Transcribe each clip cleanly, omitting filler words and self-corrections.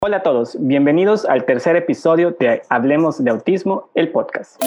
Hola a todos, bienvenidos al tercer episodio de Hablemos de Autismo, el podcast.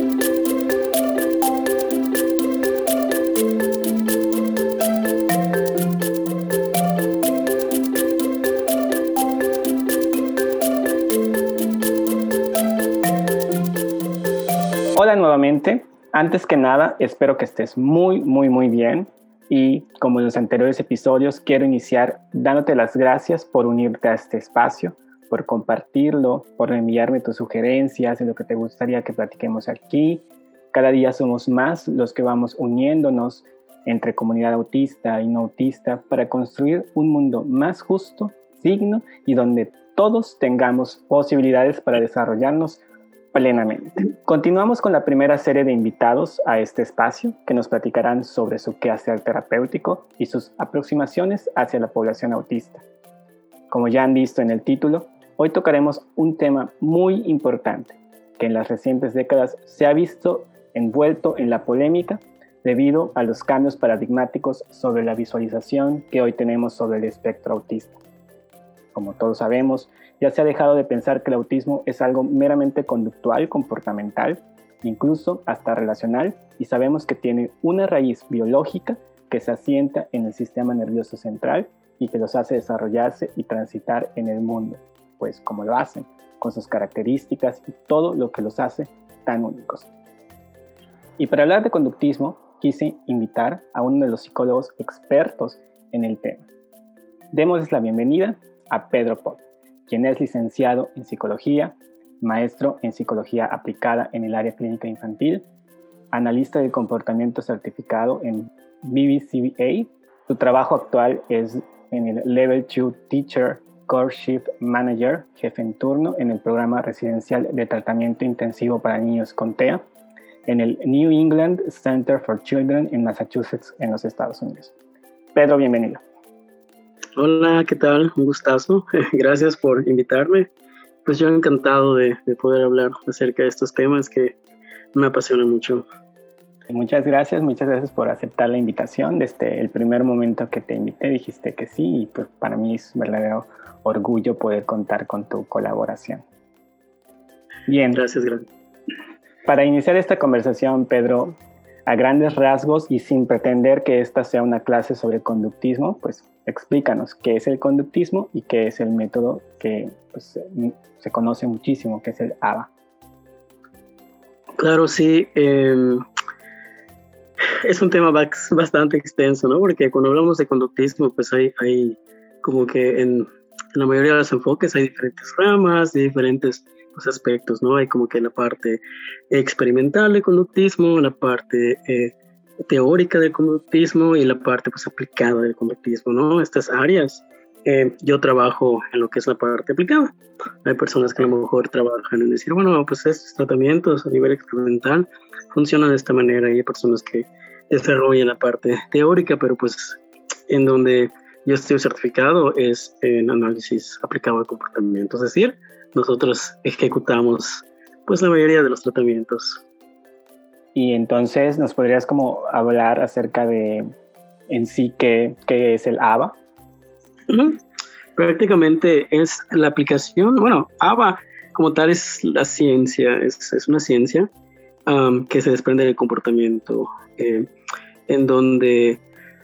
Hola nuevamente, antes que nada espero que estés muy bien y como en los anteriores episodios quiero iniciar dándote las gracias por unirte a este espacio, por compartirlo, por enviarme tus sugerencias de lo que te gustaría que platiquemos aquí. Cada día somos más los que vamos uniéndonos entre comunidad autista y no autista para construir un mundo más justo, digno y donde todos tengamos posibilidades para desarrollarnos plenamente. Continuamos con la primera serie de invitados a este espacio que nos platicarán sobre su quehacer terapéutico y sus aproximaciones hacia la población autista. Como ya han visto en el título, hoy tocaremos un tema muy importante que en las recientes décadas se ha visto envuelto en la polémica debido a los cambios paradigmáticos sobre la visualización que hoy tenemos sobre el espectro autista. Como todos sabemos, ya se ha dejado de pensar que el autismo es algo meramente conductual, comportamental, incluso hasta relacional, y sabemos que tiene una raíz biológica que se asienta en el sistema nervioso central y que los hace desarrollarse y transitar en el mundo, pues como lo hacen, con sus características y todo lo que los hace tan únicos. Y para hablar de conductismo, quise invitar a uno de los psicólogos expertos en el tema. Démosles la bienvenida a Pedro Pop, quien es licenciado en psicología, maestro en psicología aplicada en el área clínica infantil, analista del comportamiento certificado en BBCBA. Su trabajo actual es en el Level 2 Teacher Course Manager, jefe en turno en el programa residencial de tratamiento intensivo para niños con TEA, en el New England Center for Children en Massachusetts, en los Estados Unidos. Pedro, bienvenido. Hola, ¿qué tal? Un gustazo. Gracias por invitarme. Pues yo encantado de poder hablar acerca de estos temas que me apasionan mucho. Muchas gracias por aceptar la invitación. Desde el primer momento que te invité dijiste que sí y pues para mí es un verdadero orgullo poder contar con tu colaboración. Bien. Gracias. Para iniciar esta conversación, Pedro, a grandes rasgos y sin pretender que esta sea una clase sobre conductismo, pues explícanos qué es el conductismo y qué es el método que pues, se conoce muchísimo, que es el ABA. Claro, sí. Es un tema bastante extenso, ¿no? Porque cuando hablamos de conductismo, pues hay como que en la mayoría de los enfoques hay diferentes ramas, diferentes aspectos, ¿no? Hay como que la parte experimental del conductismo, la parte teórica del conductismo y la parte pues aplicada del conductismo, ¿no? Estas áreas, yo trabajo en lo que es la parte aplicada. Hay personas que a lo mejor trabajan en decir, bueno, pues estos tratamientos a nivel experimental funcionan de esta manera y hay personas que desarrollan la parte teórica, pero pues en donde yo estoy certificado es en análisis aplicado al comportamiento, es decir, nosotros ejecutamos pues la mayoría de los tratamientos. Y entonces nos podrías como hablar acerca de en sí qué es el ABA. Prácticamente es la aplicación, bueno, ABA como tal es la ciencia, es una ciencia que se desprende del comportamiento, en donde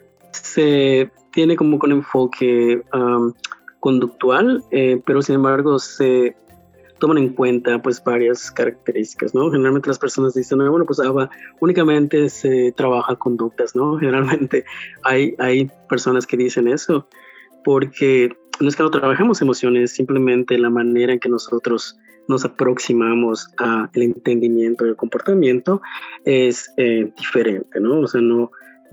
se tiene como un enfoque conductual, pero sin embargo se toman en cuenta pues varias características, ¿no? Generalmente las personas dicen, bueno, pues ABA únicamente se trabaja conductas, ¿no? Generalmente hay personas que dicen eso, porque no es que no trabajemos emociones, simplemente la manera en que nosotros nos aproximamos al entendimiento del comportamiento es diferente, ¿no? O sea, no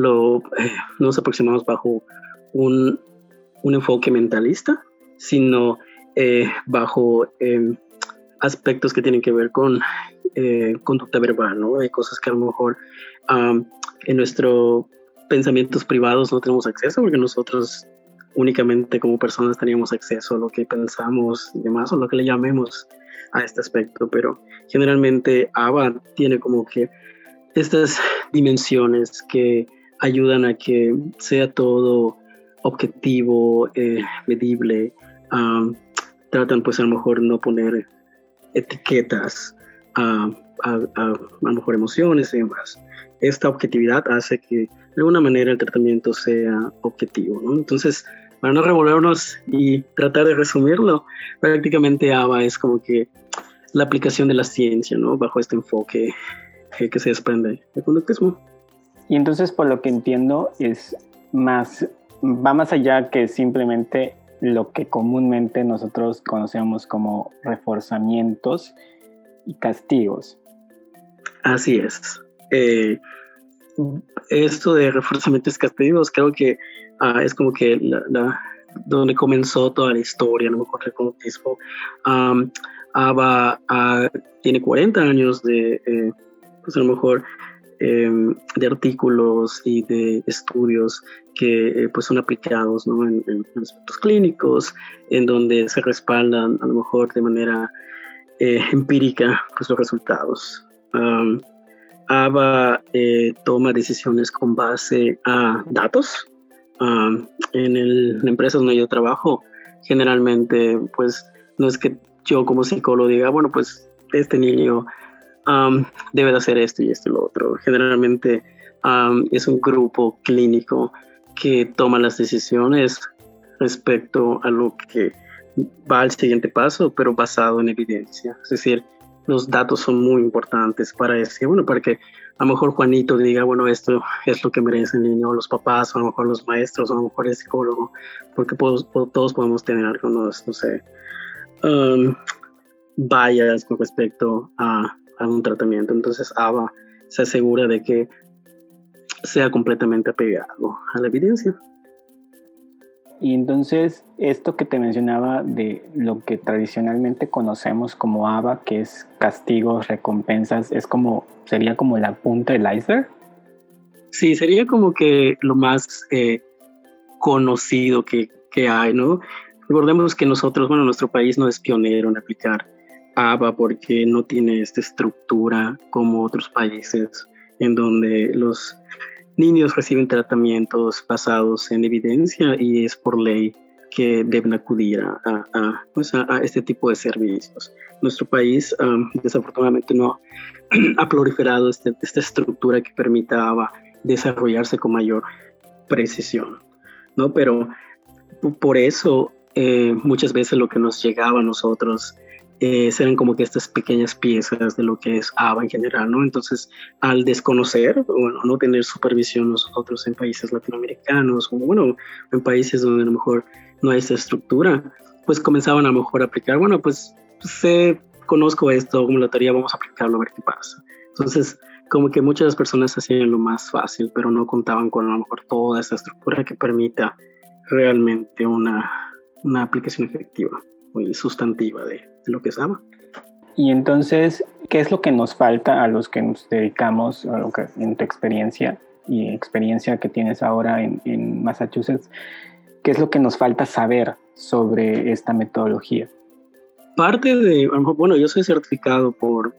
nos aproximamos bajo un enfoque mentalista, sino bajo aspectos que tienen que ver con conducta verbal, ¿no? Hay cosas que a lo mejor en nuestros pensamientos privados no tenemos acceso porque nosotros únicamente como personas teníamos acceso a lo que pensamos y demás, o lo que le llamemos a este aspecto, pero generalmente ABA tiene como que estas dimensiones que ayudan a que sea todo objetivo, medible, tratan pues a lo mejor no poner etiquetas a lo mejor emociones y demás. Esta objetividad hace que de alguna manera el tratamiento sea objetivo, ¿no? Entonces, para no revolvernos y tratar de resumirlo, prácticamente ABA es como que la aplicación de la ciencia, ¿no? Bajo este enfoque que se desprende del conductismo. Y entonces, por lo que entiendo, va más allá que simplemente lo que comúnmente nosotros conocemos como reforzamientos y castigos. Así es. Esto de reforzamientos y castigos creo que es como que donde comenzó toda la historia, a lo mejor del conductismo. ABA tiene 40 años de, pues a lo mejor, de artículos y de estudios que pues son aplicados, ¿no? en aspectos clínicos, en donde se respaldan a lo mejor de manera empírica pues, los resultados. ABA toma decisiones con base a datos. En la empresa donde yo trabajo, generalmente pues no es que yo como psicólogo diga, bueno, pues este niño debe de hacer esto y esto y lo otro. Generalmente es un grupo clínico que toma las decisiones respecto a lo que va al siguiente paso, pero basado en evidencia. Es decir, los datos son muy importantes para decir, bueno, para que a lo mejor Juanito diga, bueno, esto es lo que merece el niño, o los papás, o a lo mejor los maestros, o a lo mejor el psicólogo, porque todos podemos tener algunos, no sé, bias con respecto a un tratamiento. Entonces ABA se asegura de que sea completamente apegado a la evidencia. Y entonces esto que te mencionaba de lo que tradicionalmente conocemos como ABA, que es castigos, recompensas, sería como la punta del iceberg. Sí, sería como que lo más conocido que hay, ¿no? Recordemos que nuestro país no es pionero en aplicar ABA porque no tiene esta estructura como otros países en donde los niños reciben tratamientos basados en evidencia y es por ley que deben acudir a este tipo de servicios. Nuestro país desafortunadamente no ha proliferado esta estructura que permita ABA desarrollarse con mayor precisión, ¿no? Pero por eso muchas veces lo que nos llegaba a nosotros eran como que estas pequeñas piezas de lo que es ABA en general, ¿no? Entonces, al desconocer, bueno, no tener supervisión nosotros en países latinoamericanos, o bueno, en países donde a lo mejor no hay esa estructura, pues comenzaban a lo mejor a aplicar, bueno, pues conozco esto, como la teoría, vamos a aplicarlo a ver qué pasa. Entonces, como que muchas personas hacían lo más fácil, pero no contaban con a lo mejor toda esa estructura que permita realmente una aplicación efectiva y sustantiva de lo que es ABA. Y entonces, ¿qué es lo que nos falta a los que nos dedicamos, a lo que, en tu experiencia y experiencia que tienes ahora en Massachusetts, qué es lo que nos falta saber sobre esta metodología? Parte de, bueno, yo soy certificado por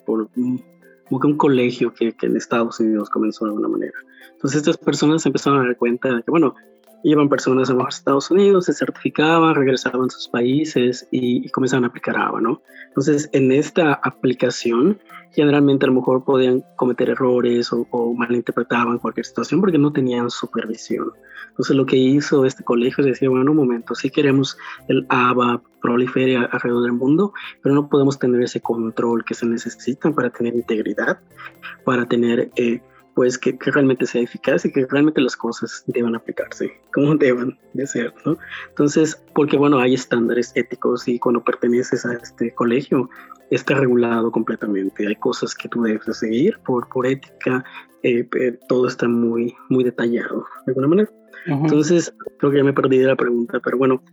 un colegio que en Estados Unidos comenzó de alguna manera. Entonces estas personas empezaron a dar cuenta de que, bueno, iban personas a los Estados Unidos, se certificaban, regresaban a sus países y comenzaban a aplicar ABA, ¿no? Entonces, en esta aplicación, generalmente a lo mejor podían cometer errores o malinterpretaban cualquier situación porque no tenían supervisión. Entonces, lo que hizo este colegio es decir, bueno, un momento, sí queremos el ABA prolifere alrededor del mundo, pero no podemos tener ese control que se necesita para tener integridad, para tener pues que realmente sea eficaz y que realmente las cosas deban aplicarse como deban de ser, ¿no? Entonces, porque bueno, hay estándares éticos y cuando perteneces a este colegio está regulado completamente. Hay cosas que tú debes de seguir por ética, todo está muy, muy detallado de alguna manera. Uh-huh. Entonces, creo que ya me perdí de la pregunta, pero bueno,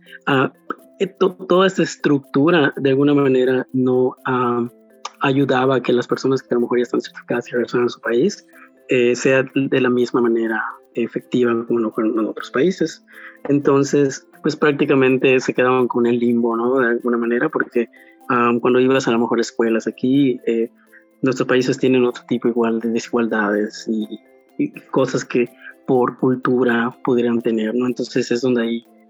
toda esta estructura de alguna manera no ayudaba a que las personas que a lo mejor ya están certificadas y regresan a su país sea de la misma manera efectiva como en otros países. Entonces, pues prácticamente se quedaban con el limbo, ¿no? De alguna manera, porque cuando ibas a lo mejor escuelas aquí, nuestros países tienen otro tipo igual de desigualdades y cosas que por cultura pudieran tener, ¿no? Entonces es donde ahí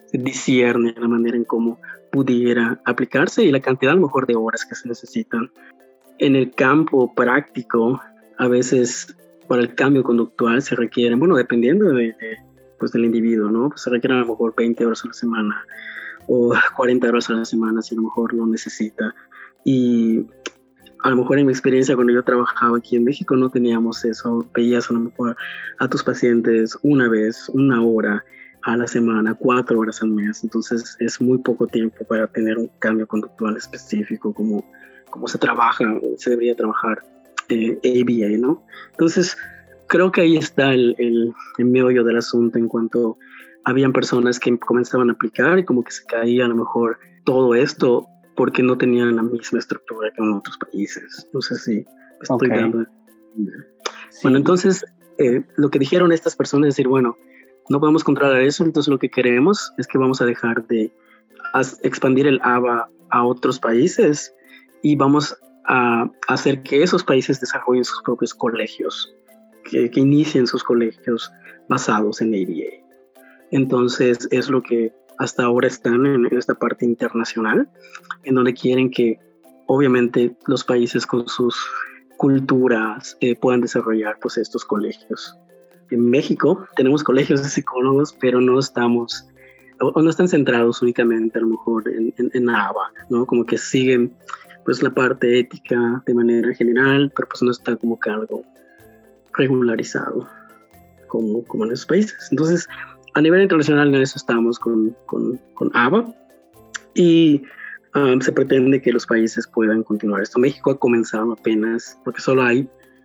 discierne la manera en cómo pudiera aplicarse y la cantidad a lo mejor de horas que se necesitan. En el campo práctico, a veces para el cambio conductual se requieren, bueno, dependiendo pues del individuo, ¿no? Pues se requieren a lo mejor 20 horas a la semana o 40 horas a la semana si a lo mejor lo necesita. Y a lo mejor en mi experiencia cuando yo trabajaba aquí en México no teníamos eso. Veías a lo mejor a tus pacientes una vez, 1 hora a la semana, 4 horas al mes. Entonces es muy poco tiempo para tener un cambio conductual específico como se trabaja, se debería trabajar ABA, ¿no? Entonces creo que ahí está el meollo del asunto en cuanto habían personas que comenzaban a aplicar y como que se caía a lo mejor todo esto porque no tenían la misma estructura que en otros países. No sé si estoy dando... Sí. Bueno, entonces lo que dijeron estas personas es decir, bueno, no podemos controlar eso, entonces lo que queremos es que vamos a dejar de expandir el ABA a otros países y vamos a hacer que esos países desarrollen sus propios colegios, que inicien sus colegios basados en ABA. Entonces es lo que hasta ahora están en esta parte internacional, en donde quieren que obviamente los países con sus culturas puedan desarrollar pues estos colegios. En México tenemos colegios de psicólogos, pero no estamos, o no están centrados únicamente a lo mejor en ABA, ¿no? Como que siguen pues la parte ética de manera general, pero pues no está como que algo regularizado como en esos países. Entonces, a nivel internacional en eso estamos con ABA y se pretende que los países puedan continuar esto. México ha comenzado apenas, porque solo hay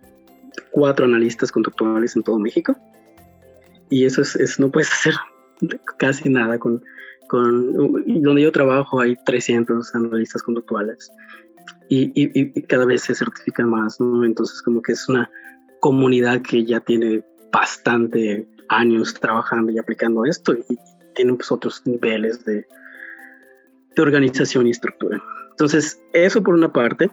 4 analistas conductuales en todo México y eso no puedes hacer casi nada con donde yo trabajo hay 300 analistas conductuales y cada vez se certifican más, ¿no? Entonces como que es una comunidad que ya tiene bastante años trabajando y aplicando esto y tienen pues otros niveles de organización y estructura. Entonces eso por una parte.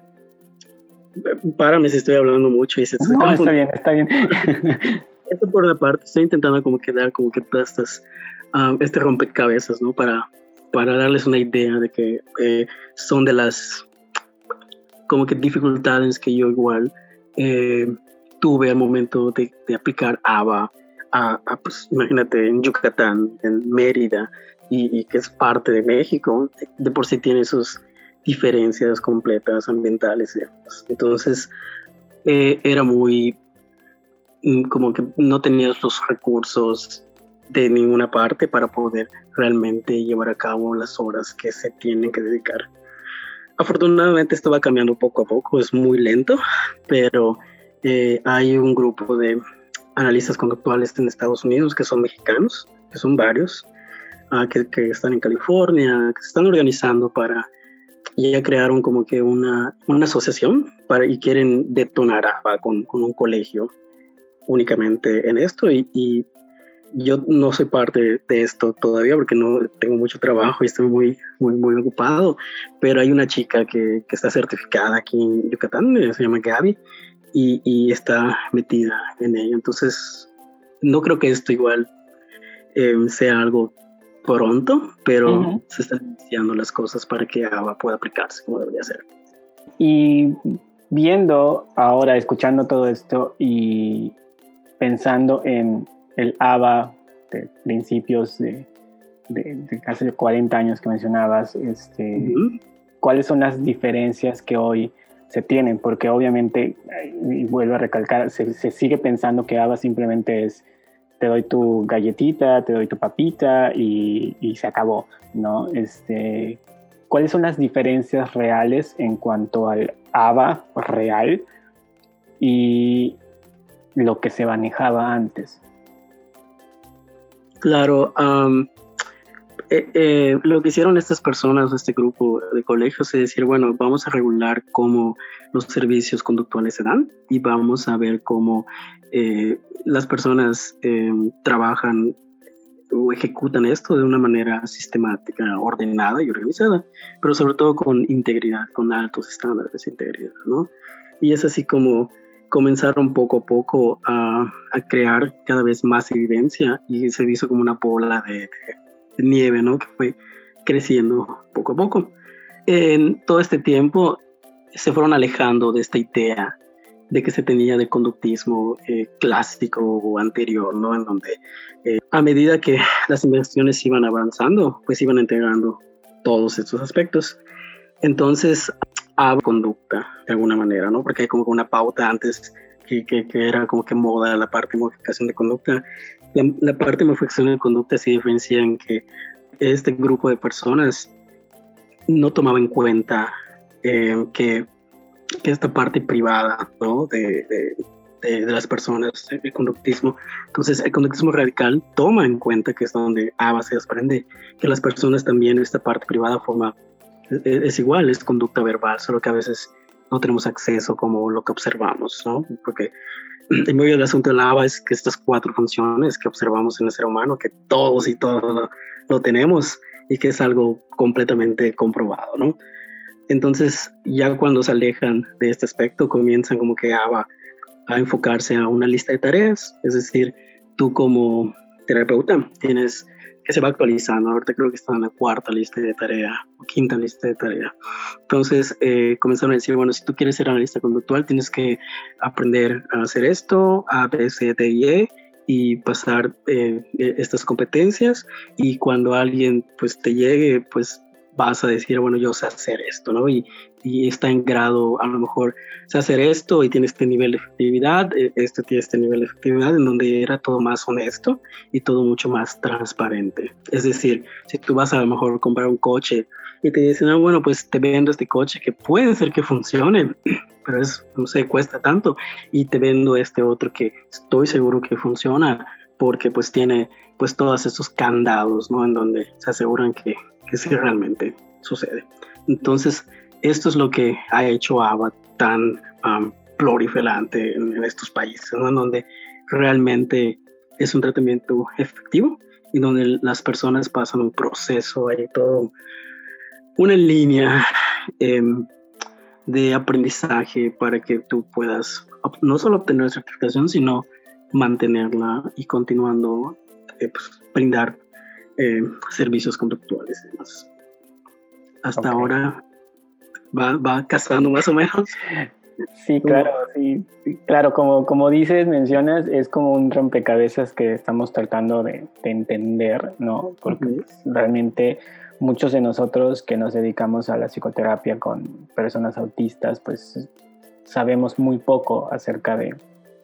Párame si estoy hablando mucho y no, está bien. Eso por una parte, estoy intentando como que dar como que todas estas este rompecabezas, ¿no? Para darles una idea de que son de las como que dificultades que yo igual tuve al momento de aplicar ABA pues imagínate en Yucatán, en Mérida y que es parte de México, de por sí tiene sus diferencias completas ambientales, digamos. Entonces era muy como que no tenías los recursos de ninguna parte para poder realmente llevar a cabo las horas que se tienen que dedicar. Afortunadamente esto va cambiando poco a poco, es muy lento, pero hay un grupo de analistas conductuales en Estados Unidos que son mexicanos, que son varios, que están en California, que se están organizando para ya crearon como que una asociación y quieren detonar ABA con un colegio únicamente en esto y yo no soy parte de esto todavía porque no tengo mucho trabajo y estoy muy ocupado, pero hay una chica que está certificada aquí en Yucatán, se llama Gaby y está metida en ello. Entonces no creo que esto igual sea algo pronto, pero se están iniciando las cosas para que ABA pueda aplicarse como debería ser. Y viendo ahora, escuchando todo esto y pensando en el ABA de principios de casi 40 años que mencionabas, ¿cuáles son las diferencias que hoy se tienen? Porque obviamente, y vuelvo a recalcar, se sigue pensando que ABA simplemente es te doy tu galletita, te doy tu papita y se acabó, ¿no? ¿Cuáles son las diferencias reales en cuanto al ABA real y lo que se manejaba antes? Claro, lo que hicieron estas personas, este grupo de colegios, es decir, bueno, vamos a regular cómo los servicios conductuales se dan y vamos a ver cómo las personas trabajan o ejecutan esto de una manera sistemática, ordenada y organizada, pero sobre todo con integridad, con altos estándares de integridad, ¿no? Y es así como comenzaron poco a poco a crear cada vez más evidencia y se hizo como una bola nieve, ¿no? Que fue creciendo poco a poco. En todo este tiempo se fueron alejando de esta idea de que se tenía de conductismo clásico o anterior, ¿no? En donde a medida que las investigaciones iban avanzando, pues iban integrando todos estos aspectos. Entonces, conducta de alguna manera, ¿no? Porque hay como una pauta antes que era como que moda la parte de modificación de conducta. La parte de modificación de conducta se diferencia en que este grupo de personas no tomaba en cuenta que esta parte privada, ¿no? de las personas, el conductismo. Entonces, el conductismo radical toma en cuenta que es donde ABA se desprende, que las personas también, esta parte privada es igual, es conducta verbal, solo que a veces no tenemos acceso como lo que observamos, ¿no? Porque el medio del asunto de la ABA es que estas 4 funciones que observamos en el ser humano, que todos y todos lo tenemos y que es algo completamente comprobado, ¿no? Entonces, ya cuando se alejan de este aspecto, comienzan como que a enfocarse a una lista de tareas. Es decir, tú como terapeuta tienes que se va actualizando. Ahorita creo que está en la 4ª lista de tarea o 5ª lista de tarea. Entonces, comenzaron a decir, bueno, si tú quieres ser analista conductual, tienes que aprender a hacer esto, A, B, C, D y E, y pasar estas competencias, y cuando alguien pues te llegue, pues vas a decir, bueno, yo sé hacer esto, ¿no? Y está en grado, a lo mejor, sé hacer esto y tiene este nivel de efectividad, este tiene este nivel de efectividad, en donde era todo más honesto y todo mucho más transparente. Es decir, si tú vas a lo mejor comprar un coche y te dicen, ah, bueno, pues te vendo este coche que puede ser que funcione, pero no sé, cuesta tanto, y te vendo este otro que estoy seguro que funciona, porque pues tiene pues todos estos candados, ¿no? En donde se aseguran que sí realmente sucede. Entonces, esto es lo que ha hecho ABA tan proliferante en estos países, ¿no? En donde realmente es un tratamiento efectivo y donde las personas pasan un proceso, hay todo una línea de aprendizaje para que tú puedas no solo obtener certificación, sino mantenerla y continuando pues, brindar servicios conductuales y demás. Hasta ahora va casando más o menos. Sí, claro, sí, claro, como dices, mencionas, es como un rompecabezas que estamos tratando de entender, ¿no? Porque realmente muchos de nosotros que nos dedicamos a la psicoterapia con personas autistas, pues sabemos muy poco acerca de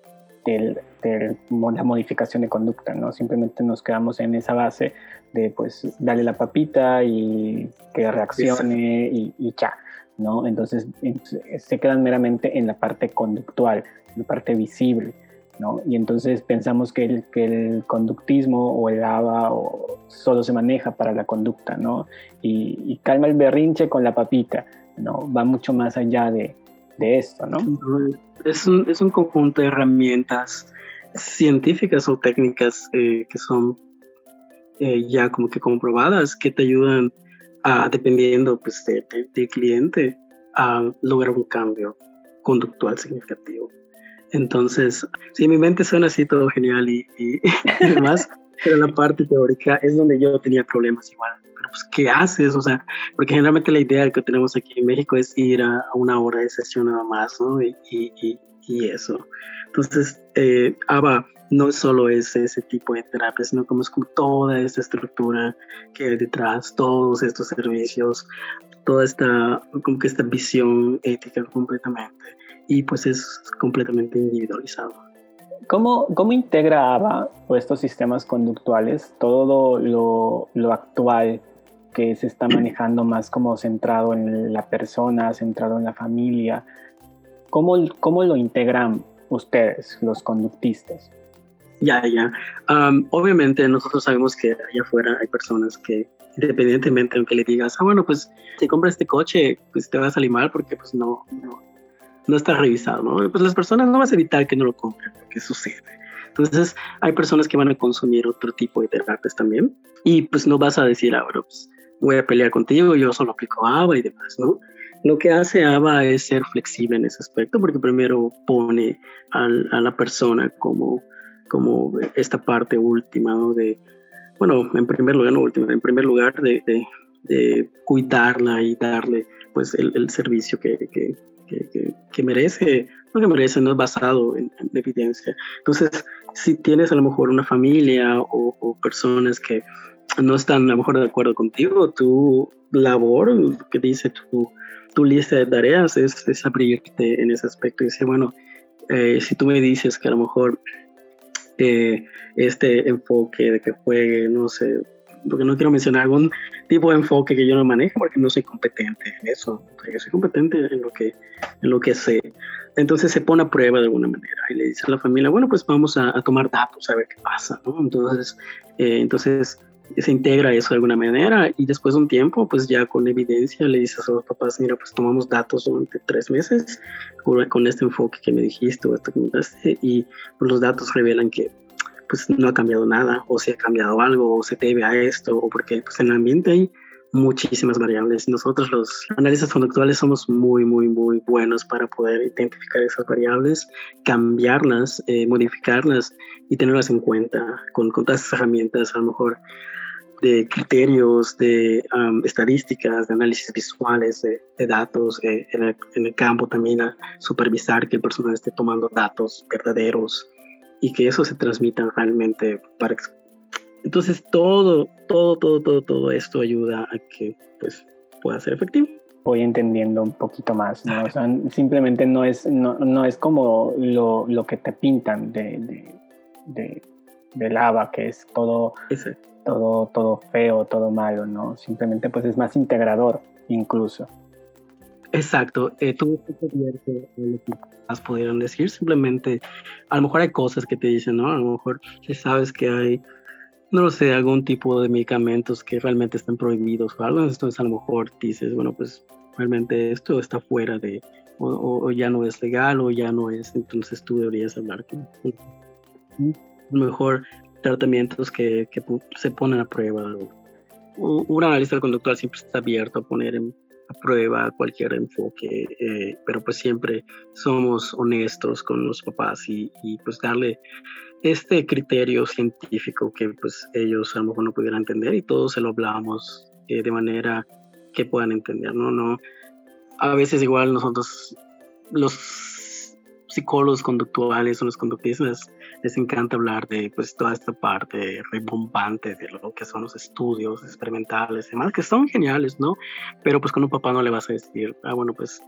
la modificación de conducta, ¿no? Simplemente nos quedamos en esa base de, pues, darle la papita y que reaccione y ya, ¿no? Entonces se quedan meramente en la parte conductual, en la parte visible, ¿no? Y entonces pensamos que el conductismo o el ABA solo se maneja para la conducta, ¿no? Y calma el berrinche con la papita, ¿no? Va mucho más allá de esto, ¿no? Es un conjunto de herramientas científicas o técnicas que son ya como que comprobadas, que te ayudan dependiendo pues, del cliente, a lograr un cambio conductual significativo. Entonces, sí, mi mente suena así todo genial y demás, pero la parte teórica es donde yo tenía problemas igual. Pero pues, ¿qué haces? O sea, porque generalmente la idea que tenemos aquí en México es ir a 1 hora de sesión nada más, ¿no? Y eso. Entonces, ABA no solo es ese tipo de terapia, sino como es como toda esta estructura que hay detrás, todos estos servicios, toda esta, como que esta visión ética completamente. Y pues es completamente individualizado. ¿Cómo integra ABA o estos sistemas conductuales todo lo actual que se está manejando más como centrado en la persona, centrado en la familia? ¿Cómo lo integran ustedes, los conductistas? Ya. Obviamente nosotros sabemos que allá afuera hay personas que, independientemente de que le digas, bueno, pues si compras este coche, pues te va a salir mal porque pues no está revisado, ¿no? Pues las personas no vas a evitar que no lo compren, porque sucede. Entonces hay personas que van a consumir otro tipo de terapias también, y pues no vas a decir, bueno, pues voy a pelear contigo, yo solo aplico ABA y demás, ¿no? Lo que hace ABA es ser flexible en ese aspecto, porque primero pone a la persona como esta parte última, ¿no? de bueno, en primer lugar, no último, en primer lugar de cuidarla y darle pues el servicio que merece, no que merece, no es basado en evidencia. Entonces, si tienes a lo mejor una familia o personas que no están a lo mejor de acuerdo contigo, tu labor, que dice tu lista de tareas es abrirte en ese aspecto y decir, bueno, si tú me dices que a lo mejor este enfoque de que juegue, no sé, porque no quiero mencionar algún tipo de enfoque que yo no manejo porque no soy competente en eso. Yo soy competente en lo que sé. Entonces se pone a prueba de alguna manera y le dice a la familia, bueno, pues vamos a tomar datos a ver qué pasa, ¿no? Entonces se integra eso de alguna manera y después de un tiempo, pues ya con evidencia le dices a los papás, mira, pues tomamos datos durante 3 meses con este enfoque que me dijiste o esto que me daste y pues, los datos revelan que pues no ha cambiado nada, o si ha cambiado algo, o se debe a esto, o porque pues, en el ambiente hay muchísimas variables. Nosotros los analistas conductuales somos muy, muy, muy buenos para poder identificar esas variables, cambiarlas, modificarlas y tenerlas en cuenta con todas esas herramientas, a lo mejor de criterios, de estadísticas, de análisis visuales, de datos, en el campo también a supervisar que el personal esté tomando datos verdaderos y que eso se transmita realmente para que... Entonces todo esto ayuda a que pues pueda ser efectivo. Voy entendiendo un poquito más, ¿no? O sea, simplemente no es como lo que te pintan del ABA, que es todo feo, todo malo, ¿no? Simplemente pues es más integrador incluso. Exacto, tú estás abierto a lo que más pudieran decir, simplemente a lo mejor hay cosas que te dicen, ¿no? A lo mejor si sabes que hay, no lo sé, algún tipo de medicamentos que realmente están prohibidos o algo, entonces a lo mejor dices, bueno, pues realmente esto está fuera de, o ya no es legal o ya no es, entonces tú deberías hablar con a lo mejor tratamientos que se ponen a prueba. Un analista conductual siempre está abierto a poner a prueba cualquier enfoque, pero pues siempre somos honestos con los papás y pues darle este criterio científico que pues ellos a lo mejor no pudieran entender y todos se lo hablamos de manera que puedan entender, ¿no? A veces igual nosotros, los psicólogos conductuales o los conductistas, les encanta hablar de pues toda esta parte rebombante de lo que son los estudios experimentales y demás, que son geniales, ¿no? Pero pues con un papá no le vas a decir, bueno, pues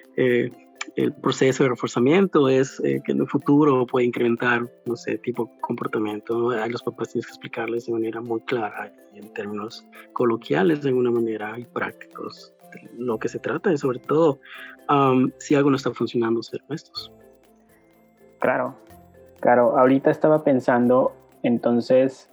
el proceso de reforzamiento es que en el futuro puede incrementar, no sé, tipo comportamiento, ¿no? A los papás tienes que explicarles de manera muy clara y en términos coloquiales de alguna manera y prácticos de lo que se trata y sobre todo si algo no está funcionando, ser honestos. Claro, ahorita estaba pensando entonces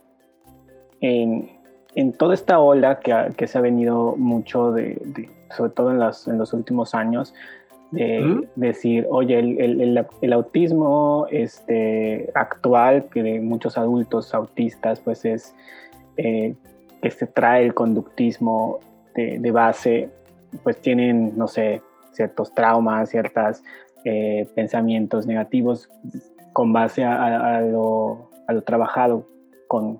en toda esta ola que se ha venido mucho sobre todo en los últimos años, de decir, oye, el autismo actual, que de muchos adultos autistas, pues es que se trae el conductismo de base, pues tienen, no sé, ciertos traumas, ciertos pensamientos negativos con base a lo trabajado con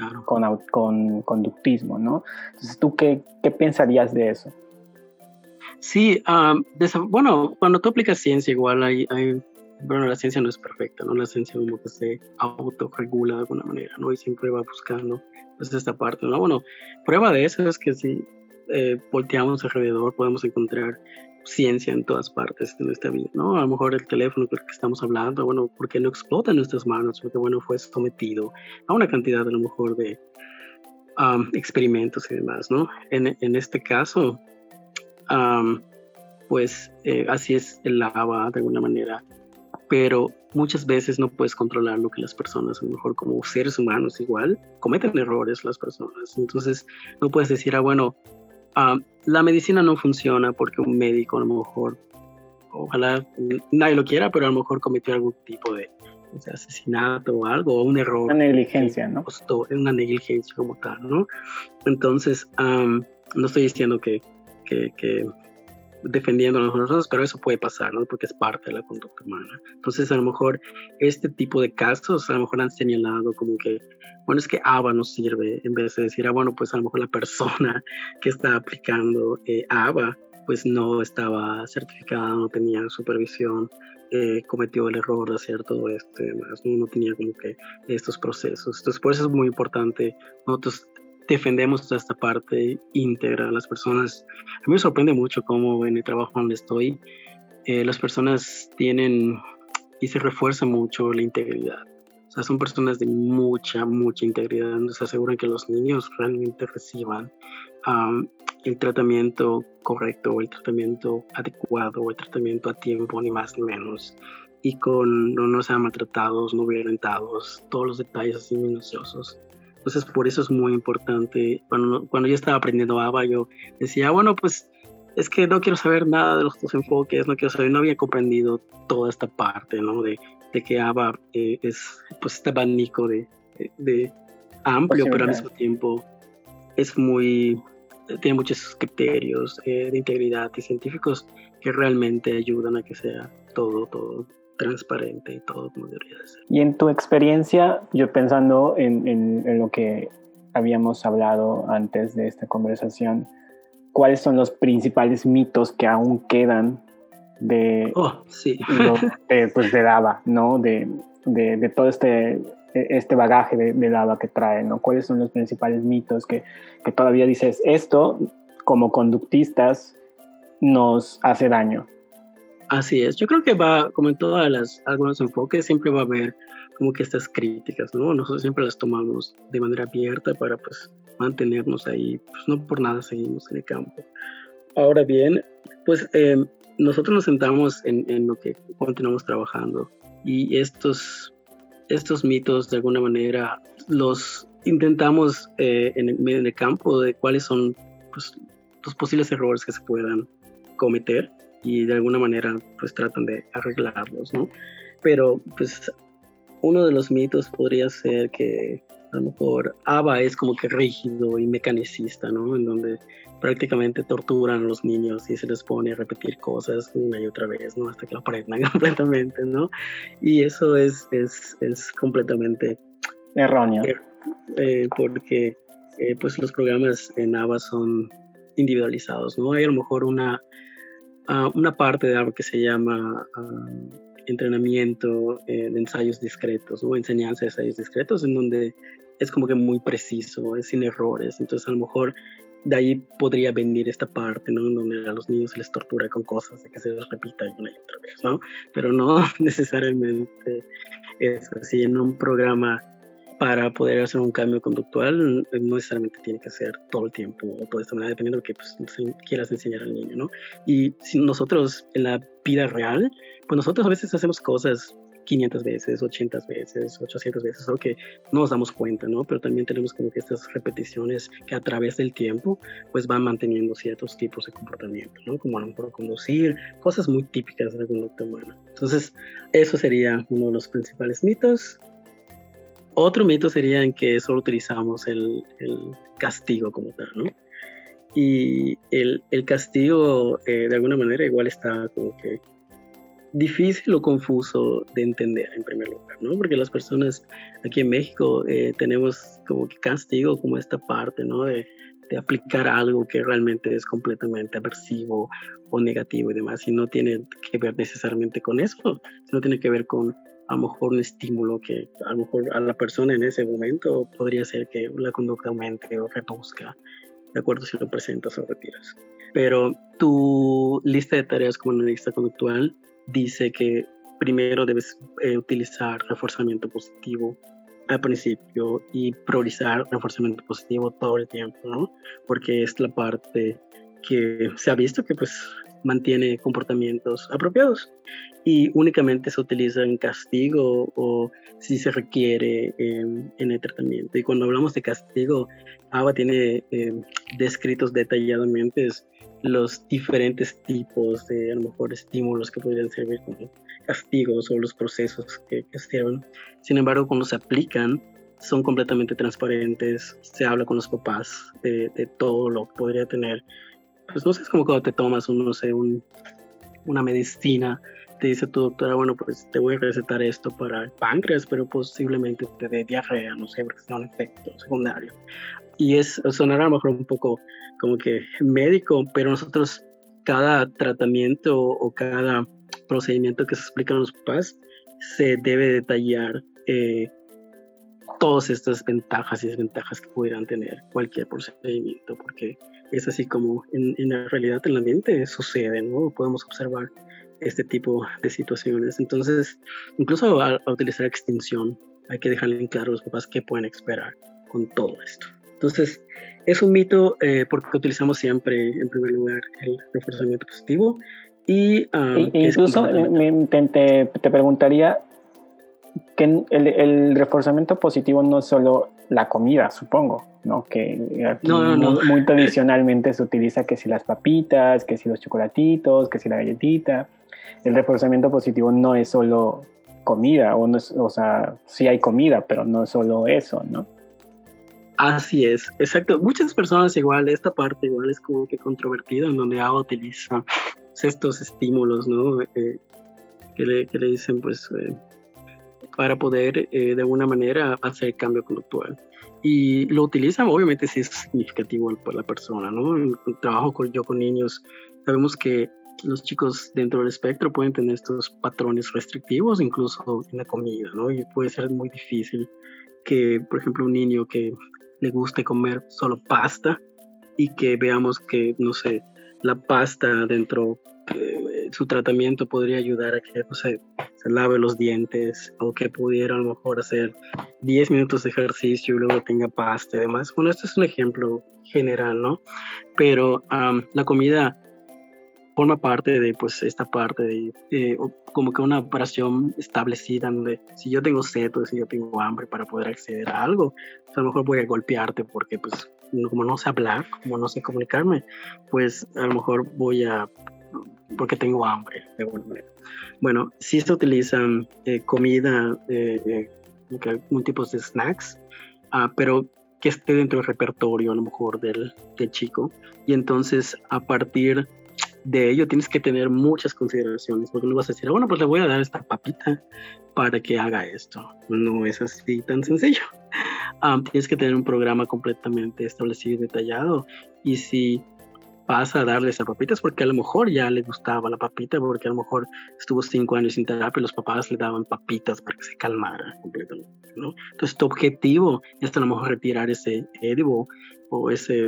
conductismo, ¿no? Entonces, ¿tú qué pensarías de eso? Sí, bueno, cuando tú aplicas ciencia igual bueno, la ciencia no es perfecta, ¿no? La ciencia como que se autorregula de alguna manera, ¿no? Y siempre va buscando pues esta parte, ¿no? Bueno, prueba de eso es que si volteamos alrededor podemos encontrar ciencia en todas partes de nuestra vida, ¿no? A lo mejor el teléfono con el que estamos hablando, bueno, porque no explota en nuestras manos, porque bueno, fue sometido a una cantidad a lo mejor de experimentos y demás, ¿no? En este caso, pues así es el ABA de alguna manera, pero muchas veces no puedes controlar lo que las personas, a lo mejor como seres humanos igual, cometen errores las personas, entonces no puedes decir, bueno, la medicina no funciona porque un médico a lo mejor, ojalá nadie lo quiera, pero a lo mejor cometió algún tipo de asesinato o algo, o un error. Una negligencia, ¿no? Una negligencia como tal, ¿no? Entonces, no estoy diciendo que defendiendo a las personas, pero eso puede pasar, ¿no? Porque es parte de la conducta humana. Entonces, a lo mejor este tipo de casos, a lo mejor han señalado como que, bueno, es que ABA no sirve, en vez de decir, bueno, pues a lo mejor la persona que está aplicando ABA, pues no estaba certificada, no tenía supervisión, cometió el error de hacer todo esto y demás, no tenía como que estos procesos. Entonces, por eso es muy importante, nosotros defendemos toda esta parte íntegra. Las personas, a mí me sorprende mucho cómo en el trabajo donde estoy, las personas tienen y se refuerza mucho la integridad. O sea, son personas de mucha integridad, donde se aseguran que los niños realmente reciban el tratamiento correcto, o el tratamiento adecuado, o el tratamiento a tiempo, ni más ni menos. Y no sean maltratados, no violentados, todos los detalles así minuciosos. Entonces, por eso es muy importante. Cuando yo estaba aprendiendo ABA, yo decía, bueno, pues es que no quiero saber nada de los dos enfoques, no había comprendido toda esta parte, ¿no? De que ABA es pues este abanico de amplio, pero al mismo tiempo tiene muchos criterios de integridad y científicos que realmente ayudan a que sea todo transparente y todo como debería de ser. Y en tu experiencia, yo pensando en lo que habíamos hablado antes de esta conversación, ¿cuáles son los principales mitos que aún quedan de ABA, ¿no? De todo este bagaje de ABA que trae, ¿no? ¿Cuáles son los principales mitos que todavía dices, esto como conductistas nos hace daño? Así es, yo creo que va, como en algunos enfoques, siempre va a haber como que estas críticas, ¿no? Nosotros siempre las tomamos de manera abierta para pues mantenernos ahí, pues no por nada seguimos en el campo. Ahora bien, pues nosotros nos sentamos en lo que continuamos trabajando y estos mitos de alguna manera los intentamos en el campo de cuáles son pues, los posibles errores que se puedan cometer y de alguna manera pues tratan de arreglarlos, ¿no? Pero pues uno de los mitos podría ser que a lo mejor ABA es como que rígido y mecanicista, ¿no? En donde prácticamente torturan a los niños y se les pone a repetir cosas una y otra vez, ¿no? Hasta que lo aprendan completamente, ¿no? Y eso es completamente erróneo. Porque pues los programas en ABA son individualizados, ¿no? Hay a lo mejor una parte de ABA que se llama entrenamiento de ensayos discretos, o enseñanza de ensayos discretos, en donde es como que muy preciso, es sin errores. Entonces a lo mejor de ahí podría venir esta parte, ¿no? En donde a los niños se les tortura con cosas de que se les repita una y otra vez, ¿no? Pero no necesariamente es así. En un programa para poder hacer un cambio conductual no necesariamente tiene que ser todo el tiempo o toda esta manera, dependiendo de lo que pues, quieras enseñar al niño, ¿no? Y si nosotros en la vida real, pues nosotros a veces hacemos cosas 500 veces, 80 veces, 800 veces, solo que no nos damos cuenta, ¿no? Pero también tenemos como que estas repeticiones que a través del tiempo pues van manteniendo ciertos tipos de comportamiento, ¿no? Como a lo mejor conducir, cosas muy típicas de la conducta humana. Entonces, eso sería uno de los principales mitos. Otro mito sería en que solo utilizamos el castigo como tal, ¿no? Y el castigo de alguna manera igual está como que difícil o confuso de entender en primer lugar, ¿no? Porque las personas aquí en México tenemos como que castigo como esta parte, ¿no? De aplicar algo que realmente es completamente aversivo o negativo y demás, y no tiene que ver necesariamente con eso, sino tiene que ver con a lo mejor un estímulo que a lo mejor a la persona en ese momento podría ser que la conducta aumente o reduzca, de acuerdo si lo presentas o retiras. Pero tu lista de tareas como analista conductual dice que primero debes utilizar reforzamiento positivo al principio y priorizar reforzamiento positivo todo el tiempo, ¿no? Porque es la parte que se ha visto que pues mantiene comportamientos apropiados y únicamente se utiliza en castigo o si se requiere en el tratamiento. Y cuando hablamos de castigo, ABA tiene descritos detalladamente los diferentes tipos de a lo mejor estímulos que podrían servir como castigos o los procesos que sirven. Sin embargo, cuando se aplican, son completamente transparentes, se habla con los papás de todo lo que podría tener pues no sé, es como cuando te tomas no sé, una medicina, te dice tu doctora, bueno, pues te voy a recetar esto para el páncreas, pero posiblemente te dé diarrea, no sé, porque es un efecto secundario. Y sonará a lo mejor un poco como que médico, pero nosotros cada tratamiento o cada procedimiento que se explica a los papás se debe detallar todas estas ventajas y desventajas que pudieran tener cualquier procedimiento, porque es así como en la realidad, en la mente sucede, ¿no? Podemos observar este tipo de situaciones. Entonces, incluso a utilizar extinción, hay que dejarle en claro a los papás qué pueden esperar con todo esto. Entonces, es un mito porque utilizamos siempre, en primer lugar, el reforzamiento positivo y incluso te preguntaría que el reforzamiento positivo no es solo la comida, supongo, ¿no? Que aquí muy tradicionalmente se utiliza que si las papitas, que si los chocolatitos, que si la galletita. El reforzamiento positivo no es solo comida, o sea, sí hay comida, pero no es solo eso, ¿no? Así es, exacto. Muchas personas igual, esta parte igual es como que controvertida, en donde ABA utiliza estos estímulos, ¿no? Que le dicen, pues, para poder de alguna manera hacer cambio conductual. Y lo utilizan, obviamente, si es significativo para la persona, ¿no? En el trabajo yo con niños, sabemos que los chicos dentro del espectro pueden tener estos patrones restrictivos, incluso en la comida, ¿no? Y puede ser muy difícil que, por ejemplo, un niño que le guste comer solo pasta y que veamos que, no sé, la pasta dentro de su tratamiento podría ayudar a que, no sé, se lave los dientes o que pudiera a lo mejor hacer 10 minutos de ejercicio y luego tenga pasta y demás. Bueno, este es un ejemplo general, ¿no? Pero la comida forma parte de, pues, esta parte de como que una operación establecida donde si yo tengo sed o si yo tengo hambre para poder acceder a algo, pues a lo mejor voy a golpearte porque, pues, como no sé hablar, como no sé comunicarme, pues a lo mejor porque tengo hambre, de alguna manera. Bueno, sí se utilizan comida, algún tipo de snacks, pero que esté dentro del repertorio a lo mejor del chico. Y entonces a partir de ello tienes que tener muchas consideraciones, porque no vas a decir, bueno, pues le voy a dar esta papita para que haga esto. No es así tan sencillo. Tienes que tener un programa completamente establecido y detallado. Y si pasa a darle esa papita es porque a lo mejor ya le gustaba la papita, porque a lo mejor estuvo 5 años sin terapia y los papás le daban papitas para que se calmara completamente, ¿no? Entonces tu objetivo es a lo mejor retirar ese edible o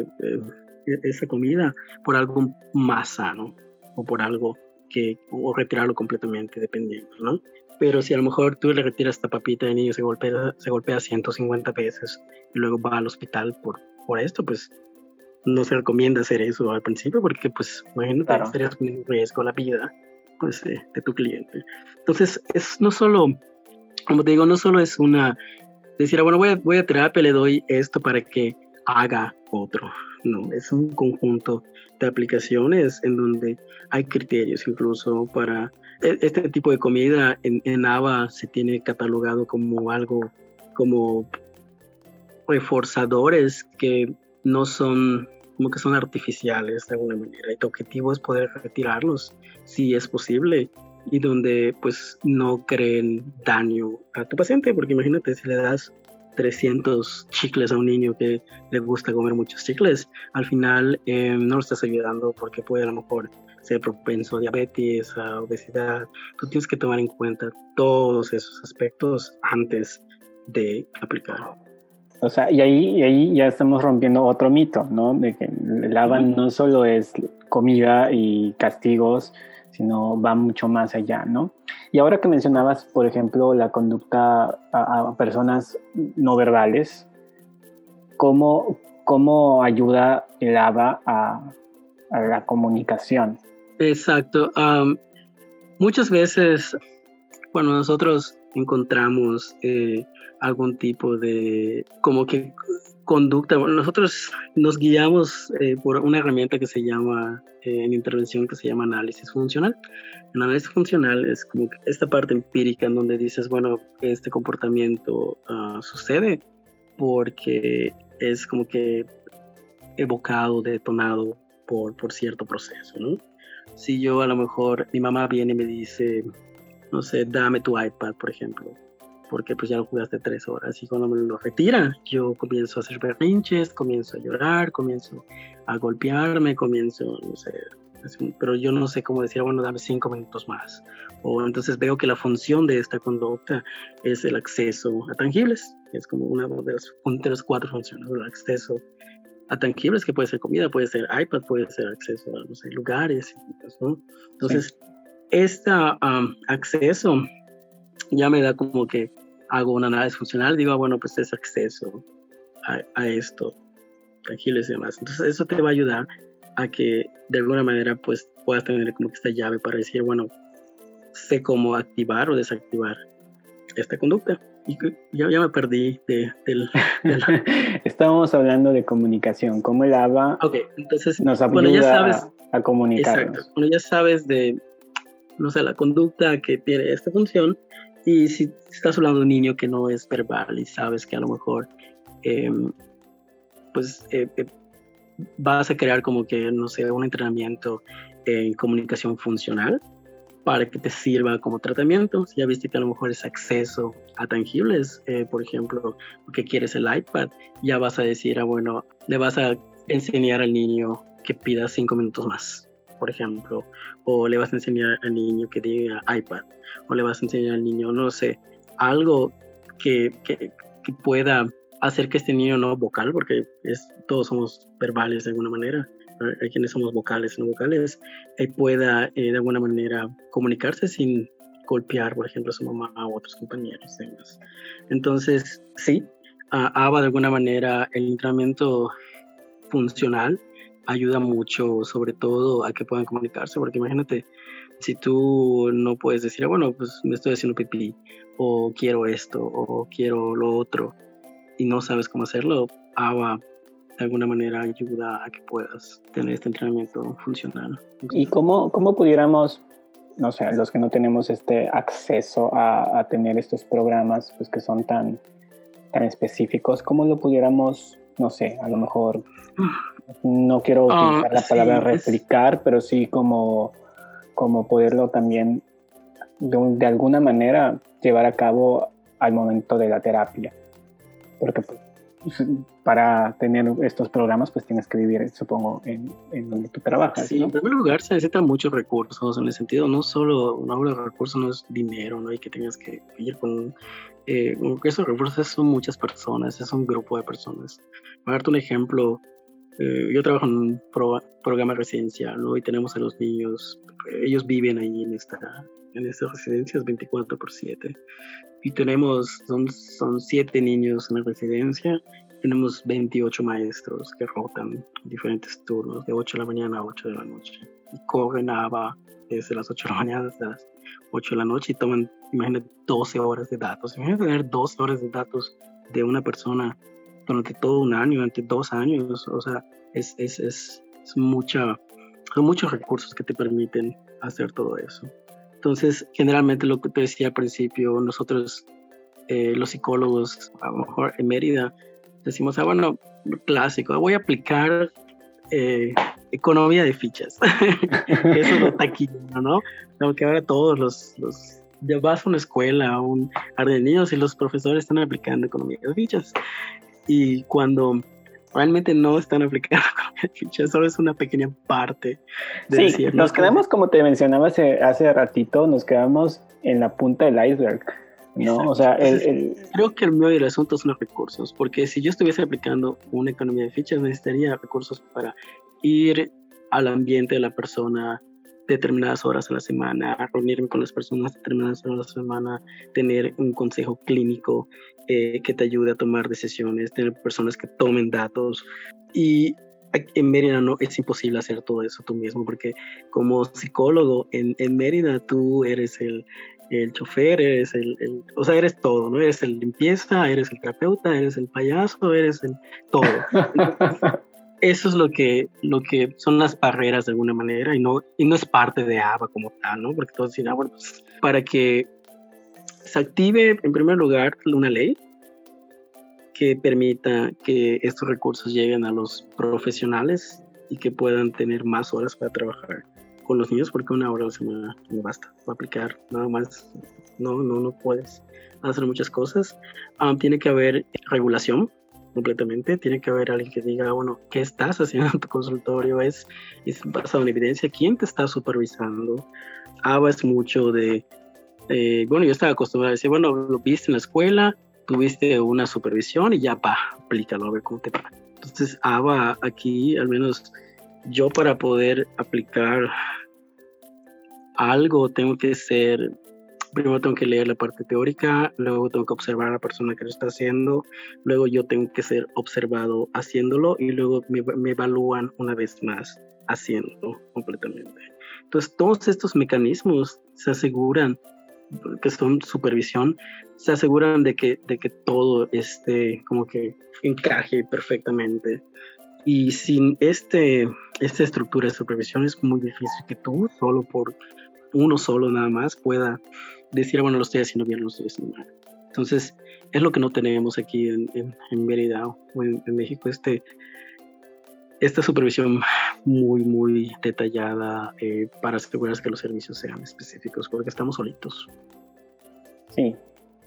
esa comida por algo más sano o por algo o retirarlo completamente dependiendo, ¿no? Pero si a lo mejor tú le retiras esta papita, el niño se golpea 150 veces y luego va al hospital por esto, pues no se recomienda hacer eso al principio porque, pues, imagínate, claro, estarías poniendo en riesgo la vida, pues, de tu cliente. Entonces, no solo, como te digo, no solo es decir, bueno, voy a terapia, le doy esto para que haga otro. No, es un conjunto de aplicaciones en donde hay criterios incluso para este tipo de comida. En ABA se tiene catalogado como algo, como reforzadores que no son, como que son artificiales de alguna manera, y tu objetivo es poder retirarlos si es posible y donde pues no creen daño a tu paciente, porque imagínate si le das 300 chicles a un niño que le gusta comer muchos chicles, al final no lo estás ayudando porque puede a lo mejor ser propenso a diabetes, a obesidad. Tú tienes que tomar en cuenta todos esos aspectos antes de aplicar. O sea, y ahí ya estamos rompiendo otro mito, ¿no? De que el ABA no solo es comida y castigos, sino va mucho más allá, ¿no? Y ahora que mencionabas, por ejemplo, la conducta a personas no verbales, ¿cómo ayuda el ABA a la comunicación? Exacto. Muchas veces cuando nosotros encontramos algún tipo de como que conducta, bueno, nosotros nos guiamos por una herramienta que se llama en intervención que se llama análisis funcional. El análisis funcional es como esta parte empírica en donde dices, bueno, este comportamiento sucede porque es como que evocado, detonado por cierto proceso, ¿no? Si yo a lo mejor, mi mamá viene y me dice, no sé, dame tu iPad, por ejemplo, porque pues ya lo jugaste 3 horas, y cuando me lo retira, yo comienzo a hacer berrinches, comienzo a llorar, comienzo a golpearme, comienzo, no sé, pero yo no sé cómo decir, bueno, dame 5 minutos más. O entonces veo que la función de esta conducta es el acceso a tangibles, es como una de las 4 funciones, el acceso a tangibles, que puede ser comida, puede ser iPad, puede ser acceso a, no sé, lugares, ¿no? Entonces, sí. Este acceso ya me da como que hago un análisis funcional, digo, bueno, pues es acceso a esto, tangibles y demás. Entonces, eso te va a ayudar a que de alguna manera pues puedas tener como que esta llave para decir, bueno, sé cómo activar o desactivar esta conducta. Y ya me perdí del Estábamos hablando de comunicación, cómo el ABA entonces, nos ayuda ya sabes, a comunicarnos. Exacto, cuando ya sabes de, no sé, la conducta que tiene esta función, y si estás hablando de un niño que no es verbal y sabes que a lo mejor vas a crear como que, no sé, un entrenamiento en comunicación funcional para que te sirva como tratamiento. Si ya viste que a lo mejor es acceso a tangibles, por ejemplo, porque quieres el iPad, ya vas a decir, bueno, le vas a enseñar al niño que pida 5 minutos más, por ejemplo, o le vas a enseñar al niño que diga iPad, o le vas a enseñar al niño, no sé, algo que pueda hacer que este niño no vocal, porque todos somos verbales de alguna manera, hay quienes somos vocales, no vocales, pueda de alguna manera comunicarse sin golpear, por ejemplo, a su mamá o a otros compañeros. Demás. Entonces, sí, ABA de alguna manera, el entrenamiento funcional ayuda mucho, sobre todo a que puedan comunicarse, porque imagínate, si tú no puedes decir, bueno, pues me estoy haciendo pipí, o quiero esto, o quiero lo otro, y no sabes cómo hacerlo, ABA de alguna manera ayuda a que puedas tener este entrenamiento funcional. ¿Y cómo pudiéramos, no sé, los que no tenemos este acceso a tener estos programas pues que son tan específicos, cómo lo pudiéramos, no sé, a lo mejor no quiero utilizar la palabra replicar, pero sí como poderlo también de alguna manera llevar a cabo al momento de la terapia? Porque pues, para tener estos programas pues tienes que vivir, supongo, en donde tú trabajas, sí, ¿no? En primer lugar se necesitan muchos recursos, en el sentido no solo un hablo de recursos, no es dinero, no hay que tengas que ir con esos recursos, son muchas personas, es un grupo de personas. Para darte un ejemplo, yo trabajo en un programa residencial, ¿no? Y tenemos a los niños, ellos viven ahí en estas residencias 24/7. Y son 7 niños en la residencia, tenemos 28 maestros que rotan diferentes turnos, de 8 de la mañana a 8 de la noche. Y corren ABA desde las 8 de la mañana hasta las 8 de la noche y toman, imagínate, 12 horas de datos. Imagínate tener 12 horas de datos de una persona durante todo un año, durante 2 años. O sea, son muchos recursos que te permiten hacer todo eso. Entonces, generalmente lo que te decía al principio, nosotros, los psicólogos, a lo mejor en Mérida, decimos, bueno, clásico, voy a aplicar economía de fichas. Eso es lo taquillero, ¿no? Aunque ahora todos ya vas a una escuela, a un jardín de niños y los profesores están aplicando economía de fichas. Y cuando realmente no están aplicando economía de fichas, solo es una pequeña parte de decir, nos quedamos, como te mencionaba hace ratito, nos quedamos en la punta del iceberg, ¿no? Exacto. O sea, creo que el meollo del asunto son los recursos, porque si yo estuviese aplicando una economía de fichas, necesitaría recursos para ir al ambiente de la persona determinadas horas a la semana, reunirme con las personas determinadas horas a la semana, tener un consejo clínico que te ayude a tomar decisiones, tener personas que tomen datos. Y en Mérida no es imposible hacer todo eso tú mismo, porque como psicólogo en Mérida tú eres el chofer, eres o sea, eres todo, ¿no? Eres el limpieza, eres el terapeuta, eres el payaso, eres el todo. Entonces, eso es lo que son las barreras de alguna manera, y no es parte de ABA como tal, ¿no? Porque todos dicen, bueno, pues, para que se active en primer lugar una ley que permita que estos recursos lleguen a los profesionales y que puedan tener más horas para trabajar con los niños, porque 1 hora a la semana no basta para aplicar nada más. No puedes hacer muchas cosas. Tiene que haber regulación completamente. Tiene que haber alguien que diga, bueno, ¿qué estás haciendo en tu consultorio? ¿Es basado en evidencia? ¿Quién te está supervisando? ABA es mucho de, yo estaba acostumbrado a decir, bueno, lo viste en la escuela, tuviste una supervisión y ya, aplícalo, a ver cómo te va. Entonces, ABA aquí, al menos yo, para poder aplicar algo, primero tengo que leer la parte teórica, luego tengo que observar a la persona que lo está haciendo, luego yo tengo que ser observado haciéndolo y luego me evalúan una vez más haciéndolo completamente. Entonces, todos estos mecanismos se aseguran, que son supervisión, se aseguran de que todo como que encaje perfectamente. Y sin esta estructura de supervisión es muy difícil que tú, uno solo nada más, pueda decir, bueno, lo estoy haciendo bien, lo estoy haciendo mal. Entonces, es lo que no tenemos aquí en Mérida o en México, esta supervisión muy, muy detallada para asegurar que los servicios sean específicos, porque estamos solitos. Sí,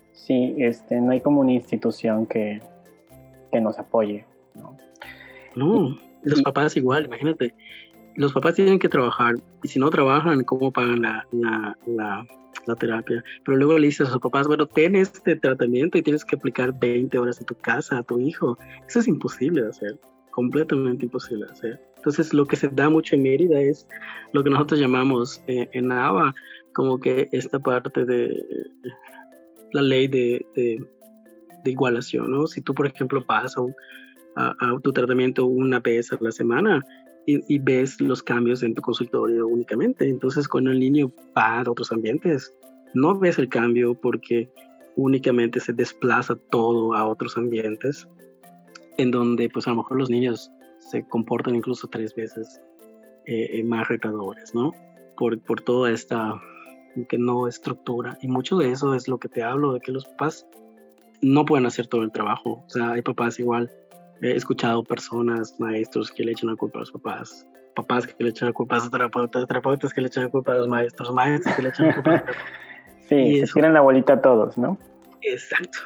no hay como una institución que nos apoye, ¿no? No, los papás igual, imagínate. Los papás tienen que trabajar y si no trabajan, ¿cómo pagan la terapia? Pero luego le dices a sus papás, bueno, ten este tratamiento y tienes que aplicar 20 horas en tu casa a tu hijo. Eso es imposible de hacer, completamente imposible de hacer. Entonces, lo que se da mucho en Mérida es lo que nosotros llamamos en ABA, como que esta parte de la ley de igualación, ¿no? Si tú, por ejemplo, vas a tu tratamiento una vez a la semana y ves los cambios en tu consultorio únicamente. Entonces, cuando el niño va a otros ambientes, no ves el cambio porque únicamente se desplaza todo a otros ambientes en donde, pues, a lo mejor los niños se comportan incluso 3 veces más retadores, ¿no? Por toda esta que no estructura. Y mucho de eso es lo que te hablo, de que los papás no pueden hacer todo el trabajo. O sea, hay papás igual. He escuchado personas, maestros que le echan la culpa a los papás que le echan la culpa a los terapeutas que le echan la culpa a los maestros que le echan la culpa a los terapeutas. Sí, se tiran la bolita a todos, ¿no? Exacto.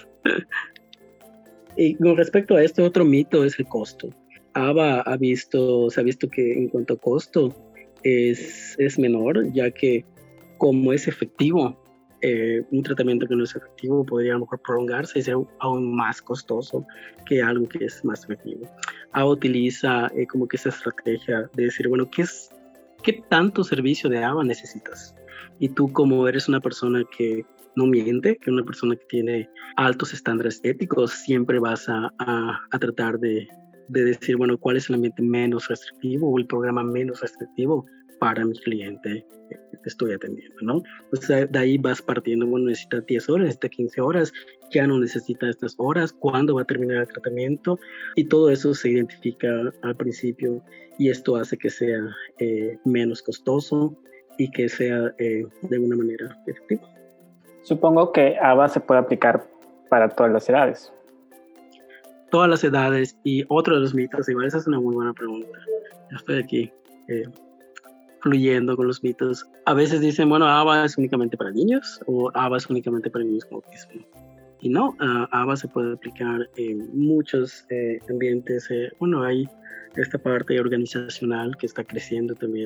Y con respecto a esto, otro mito es el costo. ABA se ha visto que en cuanto a costo es menor, ya que como es efectivo, un tratamiento que no es efectivo podría a lo mejor prolongarse y ser aún más costoso que algo que es más efectivo. ABA utiliza como que esa estrategia de decir, bueno, ¿qué tanto servicio de ABA necesitas? Y tú, como eres una persona que no miente, que es una persona que tiene altos estándares éticos, siempre vas a tratar de decir, bueno, ¿cuál es el ambiente menos restrictivo o el programa menos restrictivo para mi cliente que estoy atendiendo, ¿no? Entonces, de ahí vas partiendo, bueno, necesita 10 horas, necesita 15 horas, ya no necesita estas horas, ¿cuándo va a terminar el tratamiento? Y todo eso se identifica al principio y esto hace que sea menos costoso y que sea de alguna manera efectivo. Supongo que ABA se puede aplicar para todas las edades. Todas las edades. Y otro de los mitos, igual esa es una muy buena pregunta. Yo estoy aquí fluyendo con los mitos. A veces dicen, bueno, ABA es únicamente para niños o ABA es únicamente para niños con autismo. Y no, ABA se puede aplicar en muchos ambientes. Hay esta parte organizacional que está creciendo también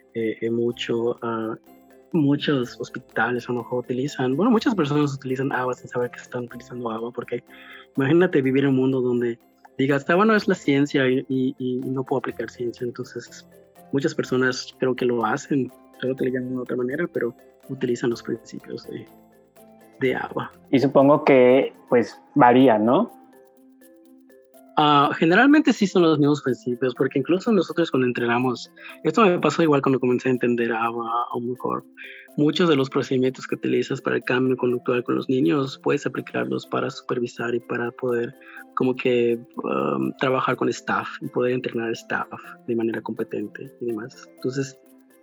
muchos hospitales a lo mejor muchas personas utilizan ABA sin saber que están utilizando ABA, porque imagínate vivir en un mundo donde digas, bueno, es la ciencia y no puedo aplicar ciencia. Entonces, muchas personas creo que lo hacen, creo que le llaman de otra manera, pero utilizan los principios de ABA. Y supongo que, pues, varía, ¿no? Generalmente sí son los mismos principios, porque incluso nosotros cuando entrenamos, esto me pasó igual cuando comencé a entender ABA a lo mejor, muchos de los procedimientos que utilizas para el cambio conductual con los niños, puedes aplicarlos para supervisar y para poder como que trabajar con staff y poder entrenar staff de manera competente y demás. Entonces,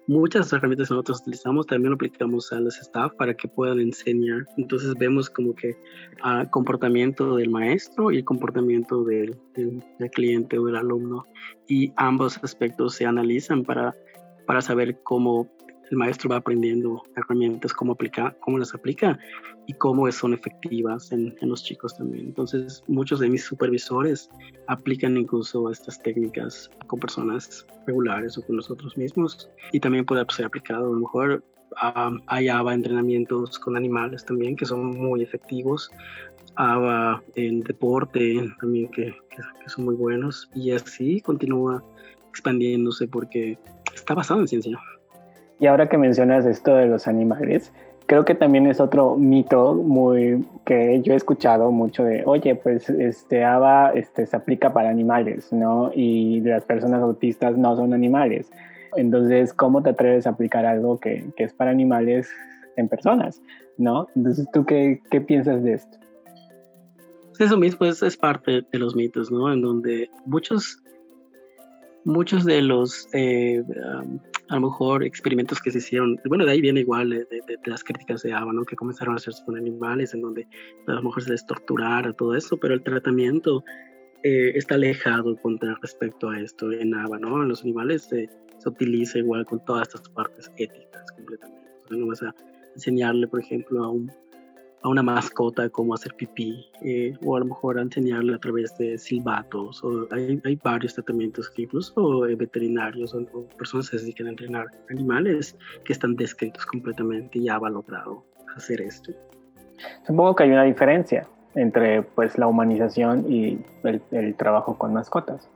muchas herramientas que nosotros utilizamos también lo aplicamos a los staff para que puedan enseñar. Entonces vemos como que comportamiento del maestro y el comportamiento del cliente o del alumno, y ambos aspectos se analizan para saber cómo el maestro va aprendiendo herramientas, cómo las aplica y cómo son efectivas en los chicos también. Entonces, muchos de mis supervisores aplican incluso estas técnicas con personas regulares o con nosotros mismos, y también puede ser aplicado. A lo mejor hay ABA entrenamientos con animales también que son muy efectivos, ABA en deporte también que son muy buenos, y así continúa expandiéndose porque está basado en ciencia. Y ahora que mencionas esto de los animales, creo que también es otro mito muy que yo he escuchado mucho de, oye, pues ABA se aplica para animales, ¿no? Y las personas autistas no son animales. Entonces, ¿cómo te atreves a aplicar algo que es para animales en personas, ¿no? Entonces, ¿tú qué piensas de esto? Eso mismo es parte de los mitos, ¿no? En donde muchos de los a lo mejor experimentos que se hicieron, bueno, de ahí viene igual de las críticas de ABA, ¿no? Que comenzaron a hacerse con animales, en donde a lo mejor se les torturara, todo eso, pero el tratamiento está alejado respecto a esto en ABA, ¿no? En los animales se utiliza igual con todas estas partes éticas completamente. O sea, no vas a enseñarle, por ejemplo, a una mascota cómo hacer pipí, o a lo mejor a enseñarle a través de silbatos, o hay varios tratamientos que incluso veterinarios o personas que se dedican a entrenar animales que están descritos completamente y ya ha logrado hacer esto. Supongo que hay una diferencia entre pues la humanización y el trabajo con mascotas.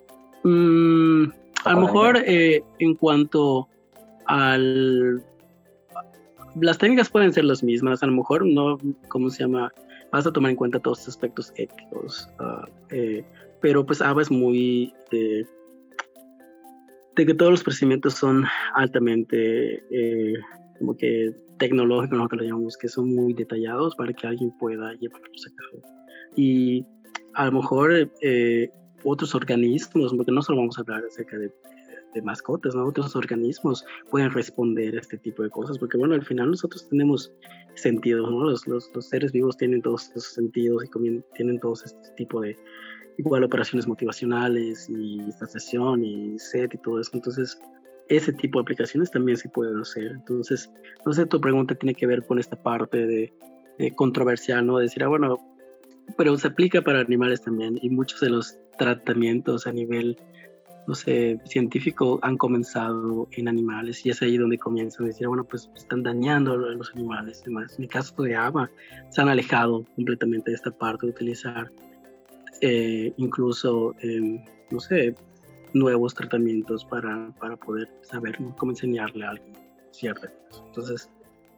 A lo mejor en cuanto al... Las técnicas pueden ser las mismas, a lo mejor no, vas a tomar en cuenta todos los aspectos éticos, pero pues ABA es muy de que todos los procedimientos son altamente como que tecnológicos, nosotros lo llamamos, que son muy detallados para que alguien pueda llevarlos a cabo. Y a lo mejor otros organismos, porque no solo vamos a hablar acerca de mascotas, ¿no? Otros organismos pueden responder a este tipo de cosas, porque bueno, al final nosotros tenemos sentidos, ¿no? Los seres vivos tienen todos esos sentidos y tienen todos este tipo de igual operaciones motivacionales y saciación y sed y todo eso. Entonces, ese tipo de aplicaciones también se pueden hacer. Entonces, no sé, tu pregunta tiene que ver con esta parte de controversial, ¿no? De decir, bueno, pero se aplica para animales también, y muchos de los tratamientos a nivel, no sé, científico han comenzado en animales, y es ahí donde comienzan a decir, bueno, pues están dañando a los animales. Además, en el caso de ABA, se han alejado completamente de esta parte de utilizar incluso, no sé, nuevos tratamientos para poder saber, ¿no?, cómo enseñarle a alguien ciertas cosas. Entonces,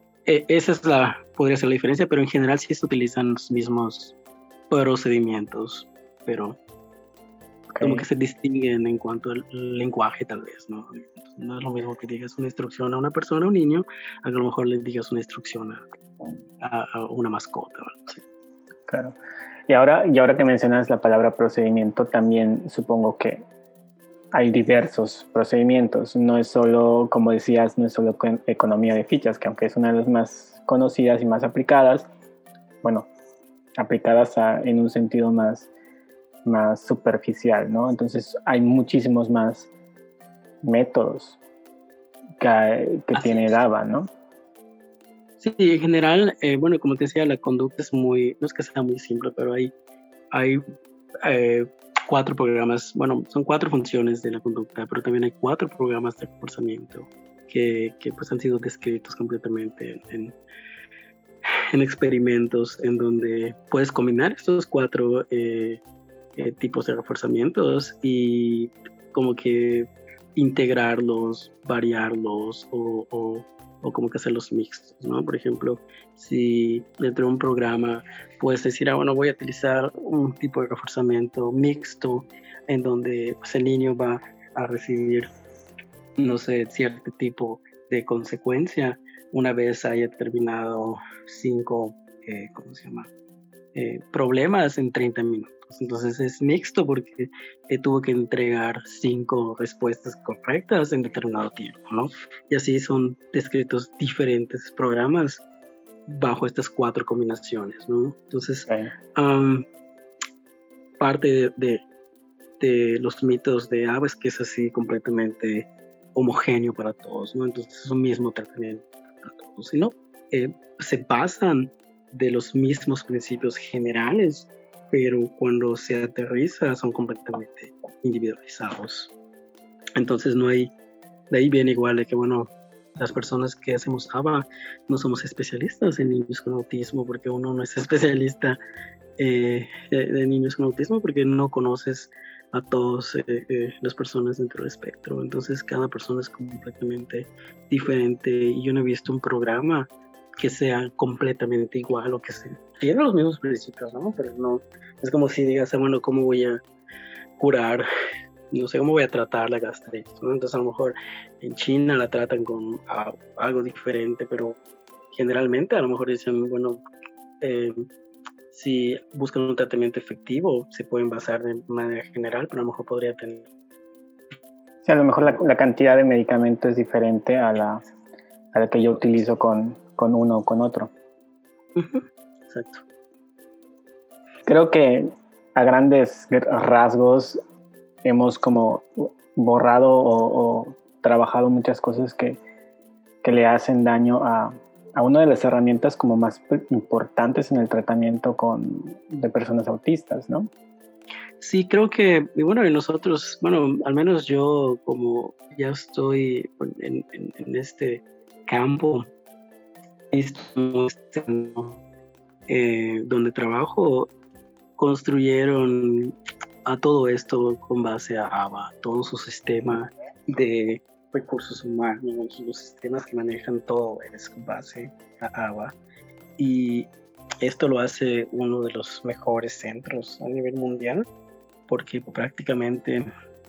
esa podría ser la diferencia, pero en general sí se utilizan los mismos procedimientos, pero como que se distinguen en cuanto al lenguaje, tal vez, ¿no? No es lo mismo que digas una instrucción a una persona, a un niño, a lo mejor le digas una instrucción a una mascota, ¿vale? Sí. Claro. Y ahora que mencionas la palabra procedimiento, también supongo que hay diversos procedimientos. No es solo, como decías, no es solo economía de fichas, que aunque es una de las más conocidas y más aplicadas, bueno, aplicadas en un sentido más superficial, ¿no? Entonces hay muchísimos más métodos que tiene el ABA, ¿no? Sí, en general, bueno, como te decía, la conducta es no es que sea muy simple, pero hay 4 programas, bueno, son 4 funciones de la conducta, pero también hay 4 programas de reforzamiento que pues han sido descritos completamente en experimentos, en donde puedes combinar estos 4 tipos de reforzamientos y como que integrarlos, variarlos o como que hacerlos mixtos, ¿no? Por ejemplo, si dentro de un programa puedes decir, bueno, voy a utilizar un tipo de reforzamiento mixto en donde pues, el niño va a recibir, no sé, cierto tipo de consecuencia una vez haya terminado 5, problemas en 30 minutos. Entonces es mixto porque tuvo que entregar 5 respuestas correctas en determinado tiempo, ¿no? Y así son descritos diferentes programas bajo estas 4 combinaciones, ¿no? Entonces, parte de los mitos de ABA es que es así completamente homogéneo para todos, ¿no? Entonces es un mismo tratamiento para todos, sino se basan de los mismos principios generales, pero cuando se aterriza son completamente individualizados. Entonces no hay, de ahí viene igual de que, bueno, las personas que hacemos ABA no somos especialistas en niños con autismo, porque uno no es especialista de niños con autismo porque no conoces a todas las personas dentro del espectro. Entonces cada persona es completamente diferente y yo no he visto un programa que sea completamente igual o que tiene los mismos principios, ¿no? Pero no, es como si digas, bueno, ¿cómo voy a curar? No sé cómo voy a tratar la gastritis, ¿no? Entonces a lo mejor en China la tratan con algo diferente, pero generalmente a lo mejor dicen, bueno, si buscan un tratamiento efectivo, se pueden basar de manera general, pero a lo mejor podría tener... Sí, a lo mejor la cantidad de medicamento es diferente a la que yo utilizo con uno o con otro. Uh-huh. Exacto. Creo que a grandes rasgos hemos como borrado o trabajado muchas cosas que le hacen daño a una de las herramientas como más importantes en el tratamiento de personas autistas, ¿no? Sí, creo que, y bueno, y nosotros, bueno, al menos yo como ya estoy en este campo, donde trabajo, construyeron a todo esto con base a ABA, todo su sistema de recursos humanos, los sistemas que manejan todo es con base a ABA. Y esto lo hace uno de los mejores centros a nivel mundial, porque prácticamente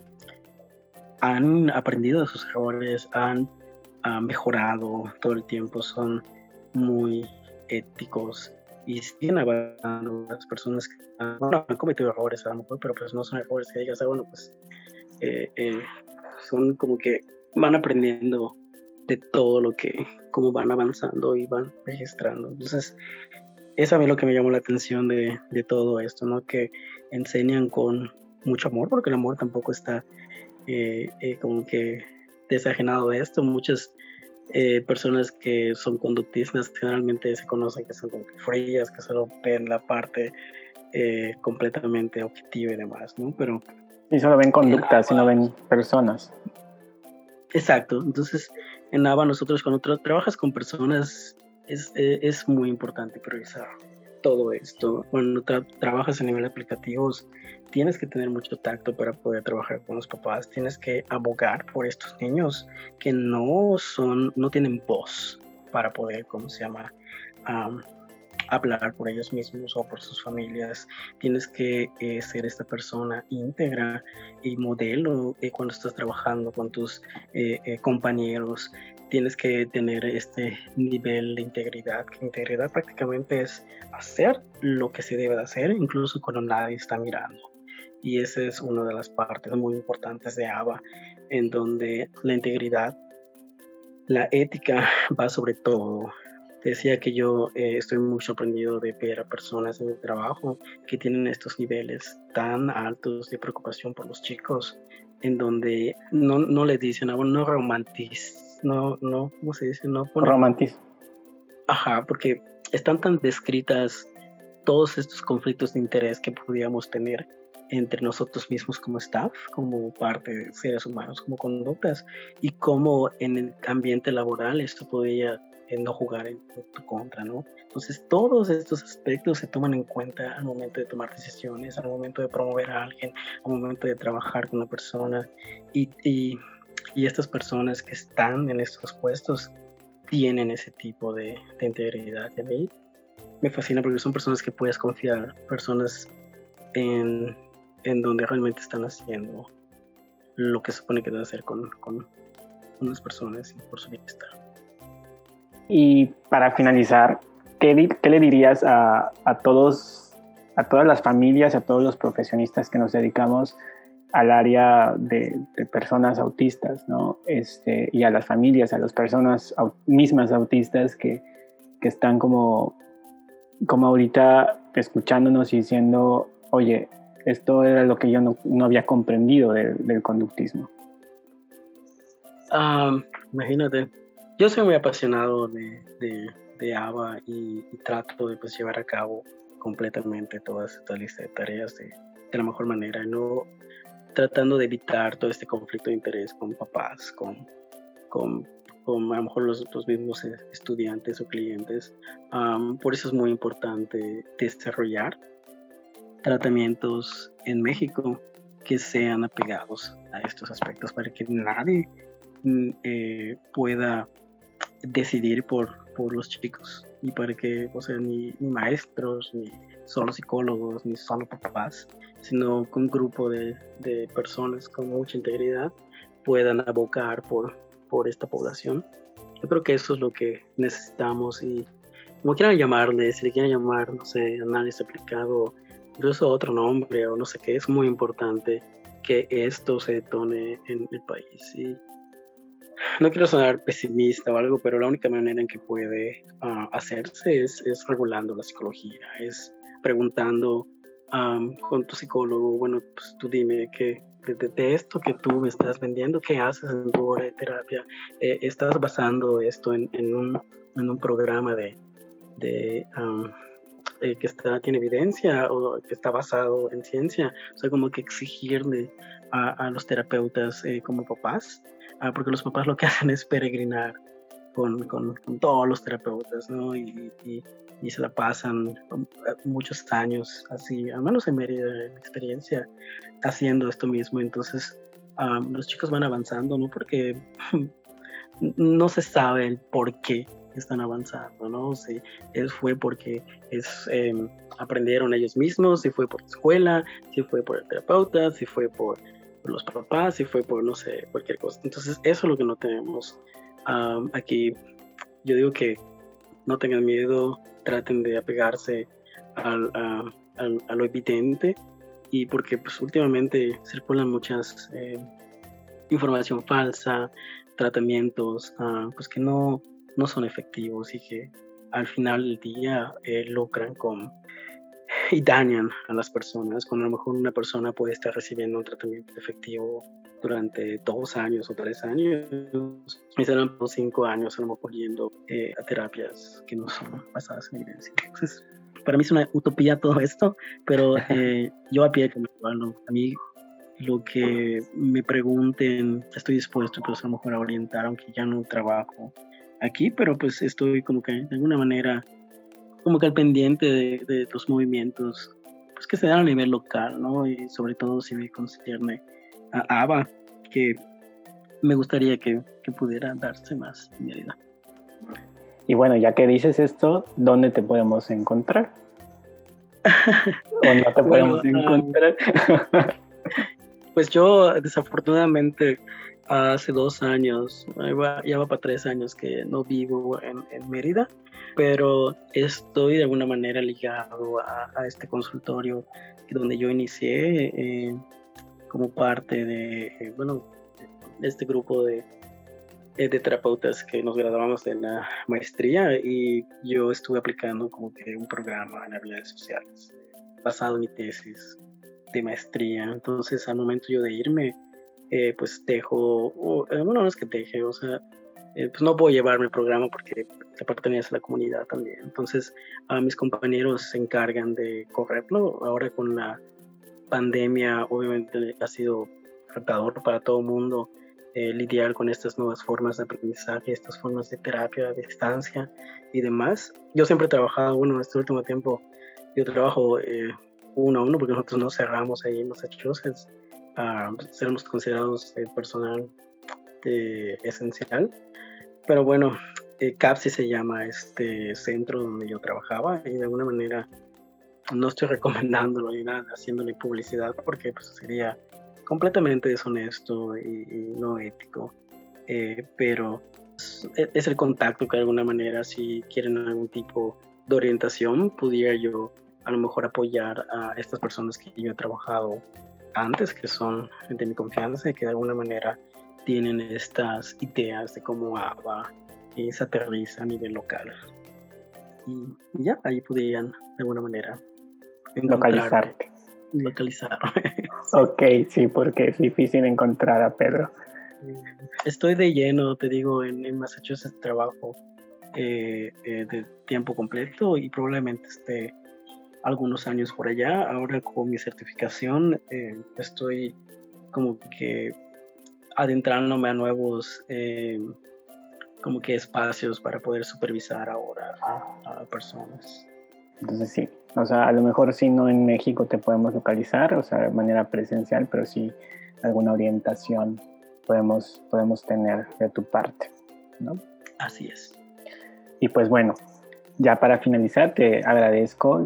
han aprendido de sus errores, han mejorado todo el tiempo, son muy éticos y siguen avanzando. Las personas que han cometido errores a lo mejor, pero pues no son errores que digas, bueno, pues son como que van aprendiendo de todo lo que, cómo van avanzando y van registrando. Entonces, eso a mí lo que me llamó la atención de todo esto, ¿no? Que enseñan con mucho amor, porque el amor tampoco está como que desajenado de esto. Muchas personas que son conductistas generalmente se conocen que son como que frías, que solo ven la parte completamente objetiva y demás, ¿no? Pero y solo ven conductas y no ven personas. Exacto. Entonces, en ABA nosotros cuando trabajas con personas es muy importante priorizar todo esto. Cuando trabajas a nivel aplicativos, tienes que tener mucho tacto para poder trabajar con los papás. Tienes que abogar por estos niños que no tienen voz para poder, hablar por ellos mismos o por sus familias. Tienes que ser esta persona íntegra y modelo cuando estás trabajando con tus compañeros. Tienes que tener este nivel de integridad. Integridad prácticamente es hacer lo que se debe de hacer, incluso cuando nadie está mirando. Y esa es una de las partes muy importantes de ABA, en donde la integridad, la ética va sobre todo. Decía que yo estoy muy sorprendido de ver a personas en el trabajo que tienen estos niveles tan altos de preocupación por los chicos, en donde no les dicen, no ¿cómo se dice? No romantizo. Ajá, porque están tan descritas todos estos conflictos de interés que podríamos tener entre nosotros mismos como staff, como parte de seres humanos, como conductas, y cómo en el ambiente laboral esto podría no jugar en tu contra, ¿no? Entonces todos estos aspectos se toman en cuenta al momento de tomar decisiones, al momento de promover a alguien, al momento de trabajar con una persona, y estas personas que están en estos puestos tienen ese tipo de integridad. Y a mí me fascina porque son personas que puedes confiar, personas en donde realmente están haciendo lo que se supone que debe hacer con unas personas y por su bienestar. Y para finalizar, ¿qué le dirías a todos a todas las familias, a todos los profesionistas que nos dedicamos al área de personas autistas, ¿no? Y a las familias, a las personas mismas autistas que están como ahorita escuchándonos y diciendo, oye, esto era lo que yo no había comprendido del conductismo. Imagínate, yo soy muy apasionado de ABA y trato de pues, llevar a cabo completamente toda esta lista de tareas de la mejor manera, no tratando de evitar todo este conflicto de interés con papás, con a lo mejor los mismos estudiantes o clientes. Por eso es muy importante desarrollar tratamientos en México que sean apegados a estos aspectos para que nadie pueda decidir por los chicos y para que, o sea, ni maestros, ni solo psicólogos, ni solo papás, sino que un grupo de personas con mucha integridad puedan abocar por esta población. Yo creo que eso es lo que necesitamos y como quieran llamarle, si le quieren llamar, no sé, análisis aplicado, incluso otro nombre o no sé qué, es muy importante que esto se detone en el país. Y no quiero sonar pesimista o algo, pero la única manera en que puede hacerse es regulando la psicología, es preguntando con tu psicólogo, bueno, pues tú dime que de esto que tú me estás vendiendo, ¿qué haces en tu hora de terapia? ¿Estás basando esto en un programa que tiene evidencia o que está basado en ciencia? O sea, como que exigirle a los terapeutas como papás, porque los papás lo que hacen es peregrinar con todos los terapeutas, ¿no? Y se la pasan muchos años así, al menos en Mérida, en mi experiencia, haciendo esto mismo. Entonces, los chicos van avanzando, ¿no? Porque no se sabe el por qué están avanzando, ¿no? Si fue porque aprendieron ellos mismos, si fue por la escuela, si fue por el terapeuta, si fue por los papás, si fue por, no sé, cualquier cosa. Entonces, eso es lo que no tenemos. Aquí yo digo que no tengan miedo, traten de apegarse a lo evidente, y porque pues últimamente circulan muchas información falsa, tratamientos pues que no son efectivos y que al final del día lucran y dañan a las personas, cuando a lo mejor una persona puede estar recibiendo un tratamiento efectivo durante 2 años o 3 años y serán 5 años a lo mejor yendo a terapias que no son basadas en evidencia. Entonces, para mí es una utopía todo esto, pero yo a pie de camino, a mí lo que me pregunten, estoy dispuesto pues a lo mejor a orientar, aunque ya no trabajo aquí, pero pues estoy como que de alguna manera como que al pendiente de los movimientos pues que se dan a nivel local, ¿no? Y sobre todo si me concierne a ABA, que me gustaría que pudiera darse más en mi vida. Y bueno, ya que dices esto, ¿dónde te podemos encontrar? ¿O no te podemos encontrar? Pues yo desafortunadamente hace 2 años, ya va para 3 años que no vivo en Mérida, pero estoy de alguna manera ligado a este consultorio donde yo inicié como parte de este grupo de terapeutas que nos graduamos de la maestría, y yo estuve aplicando como que un programa en habilidades sociales basado en mi tesis de maestría. Entonces al momento yo de irme pues dejo, no es que deje, o sea, pues no puedo llevarme el programa porque pertenece a la comunidad también. Entonces mis compañeros se encargan de correrlo. Ahora con la pandemia obviamente ha sido retador para todo el mundo lidiar con estas nuevas formas de aprendizaje, estas formas de terapia a distancia y demás. Yo siempre he trabajado, en este último tiempo yo trabajo 1 a 1 porque nosotros no cerramos ahí en Massachusetts. Seremos considerados personal esencial, pero bueno, CAPSI se llama este centro donde yo trabajaba, y de alguna manera no estoy recomendándolo ni nada, haciéndole publicidad, porque pues, sería completamente deshonesto y no ético, pero es el contacto que de alguna manera, si quieren algún tipo de orientación, pudiera yo a lo mejor apoyar a estas personas que yo he trabajado antes, que son de mi confianza y que de alguna manera tienen estas ideas de cómo ABA se aterriza a nivel local. Y ya, ahí podrían de alguna manera localizarte. Localizarme. Ok, sí, porque es difícil encontrar a Pedro. Estoy de lleno, te digo, en Massachusetts trabajo de tiempo completo y probablemente esté algunos años por allá. Ahora con mi certificación estoy como que adentrándome a nuevos como que espacios para poder supervisar ahora a personas. Entonces sí, o sea, a lo mejor sí no en México te podemos localizar, o sea, de manera presencial, pero sí alguna orientación podemos tener de tu parte, ¿no? Así es. Y pues bueno, ya para finalizar te agradezco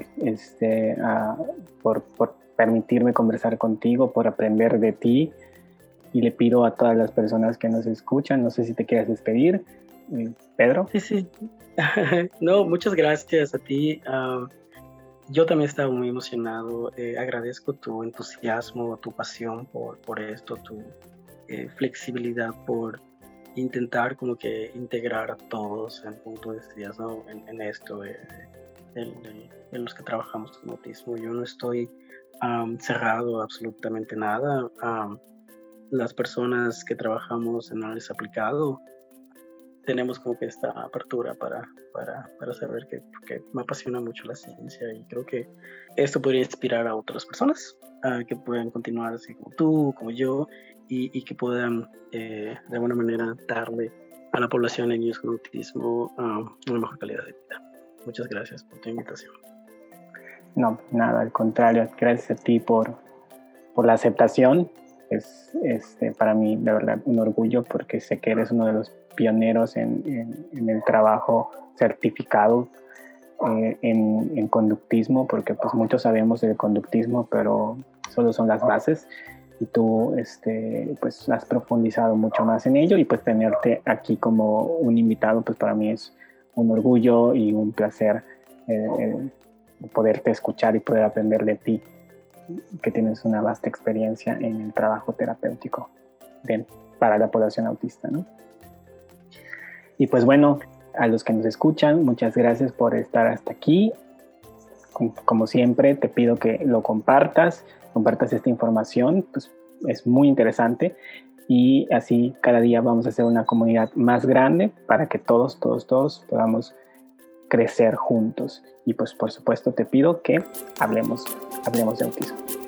por permitirme conversar contigo, por aprender de ti, y le pido a todas las personas que nos escuchan, no sé si te quieres despedir, Pedro. Sí. No, muchas gracias a ti. Yo también estaba muy emocionado. Agradezco tu entusiasmo, tu pasión por esto, tu flexibilidad por intentar como que integrar a todos, como tú decías, ¿no? en esto de los que trabajamos con autismo. Yo no estoy cerrado a absolutamente nada. Las personas que trabajamos en análisis aplicado tenemos como que esta apertura para saber que me apasiona mucho la ciencia y creo que esto podría inspirar a otras personas que puedan continuar así como tú, como yo, y que puedan de alguna manera darle a la población de niños con autismo una mejor calidad de vida. Muchas gracias por tu invitación. No, nada, al contrario, gracias a ti por la aceptación. Es para mí, de verdad, un orgullo porque sé que eres uno de los pioneros en el trabajo certificado en conductismo, porque pues muchos sabemos del conductismo, pero solo son las bases, y tú pues has profundizado mucho más en ello, y pues tenerte aquí como un invitado, pues para mí es un orgullo y un placer poderte escuchar y poder aprender de ti, que tienes una vasta experiencia en el trabajo terapéutico para la población autista, ¿no? Y pues bueno, a los que nos escuchan, muchas gracias por estar hasta aquí. Como siempre, te pido que lo compartas esta información, pues es muy interesante, y así cada día vamos a hacer una comunidad más grande para que todos podamos crecer juntos. Y pues por supuesto te pido que hablemos de autismo.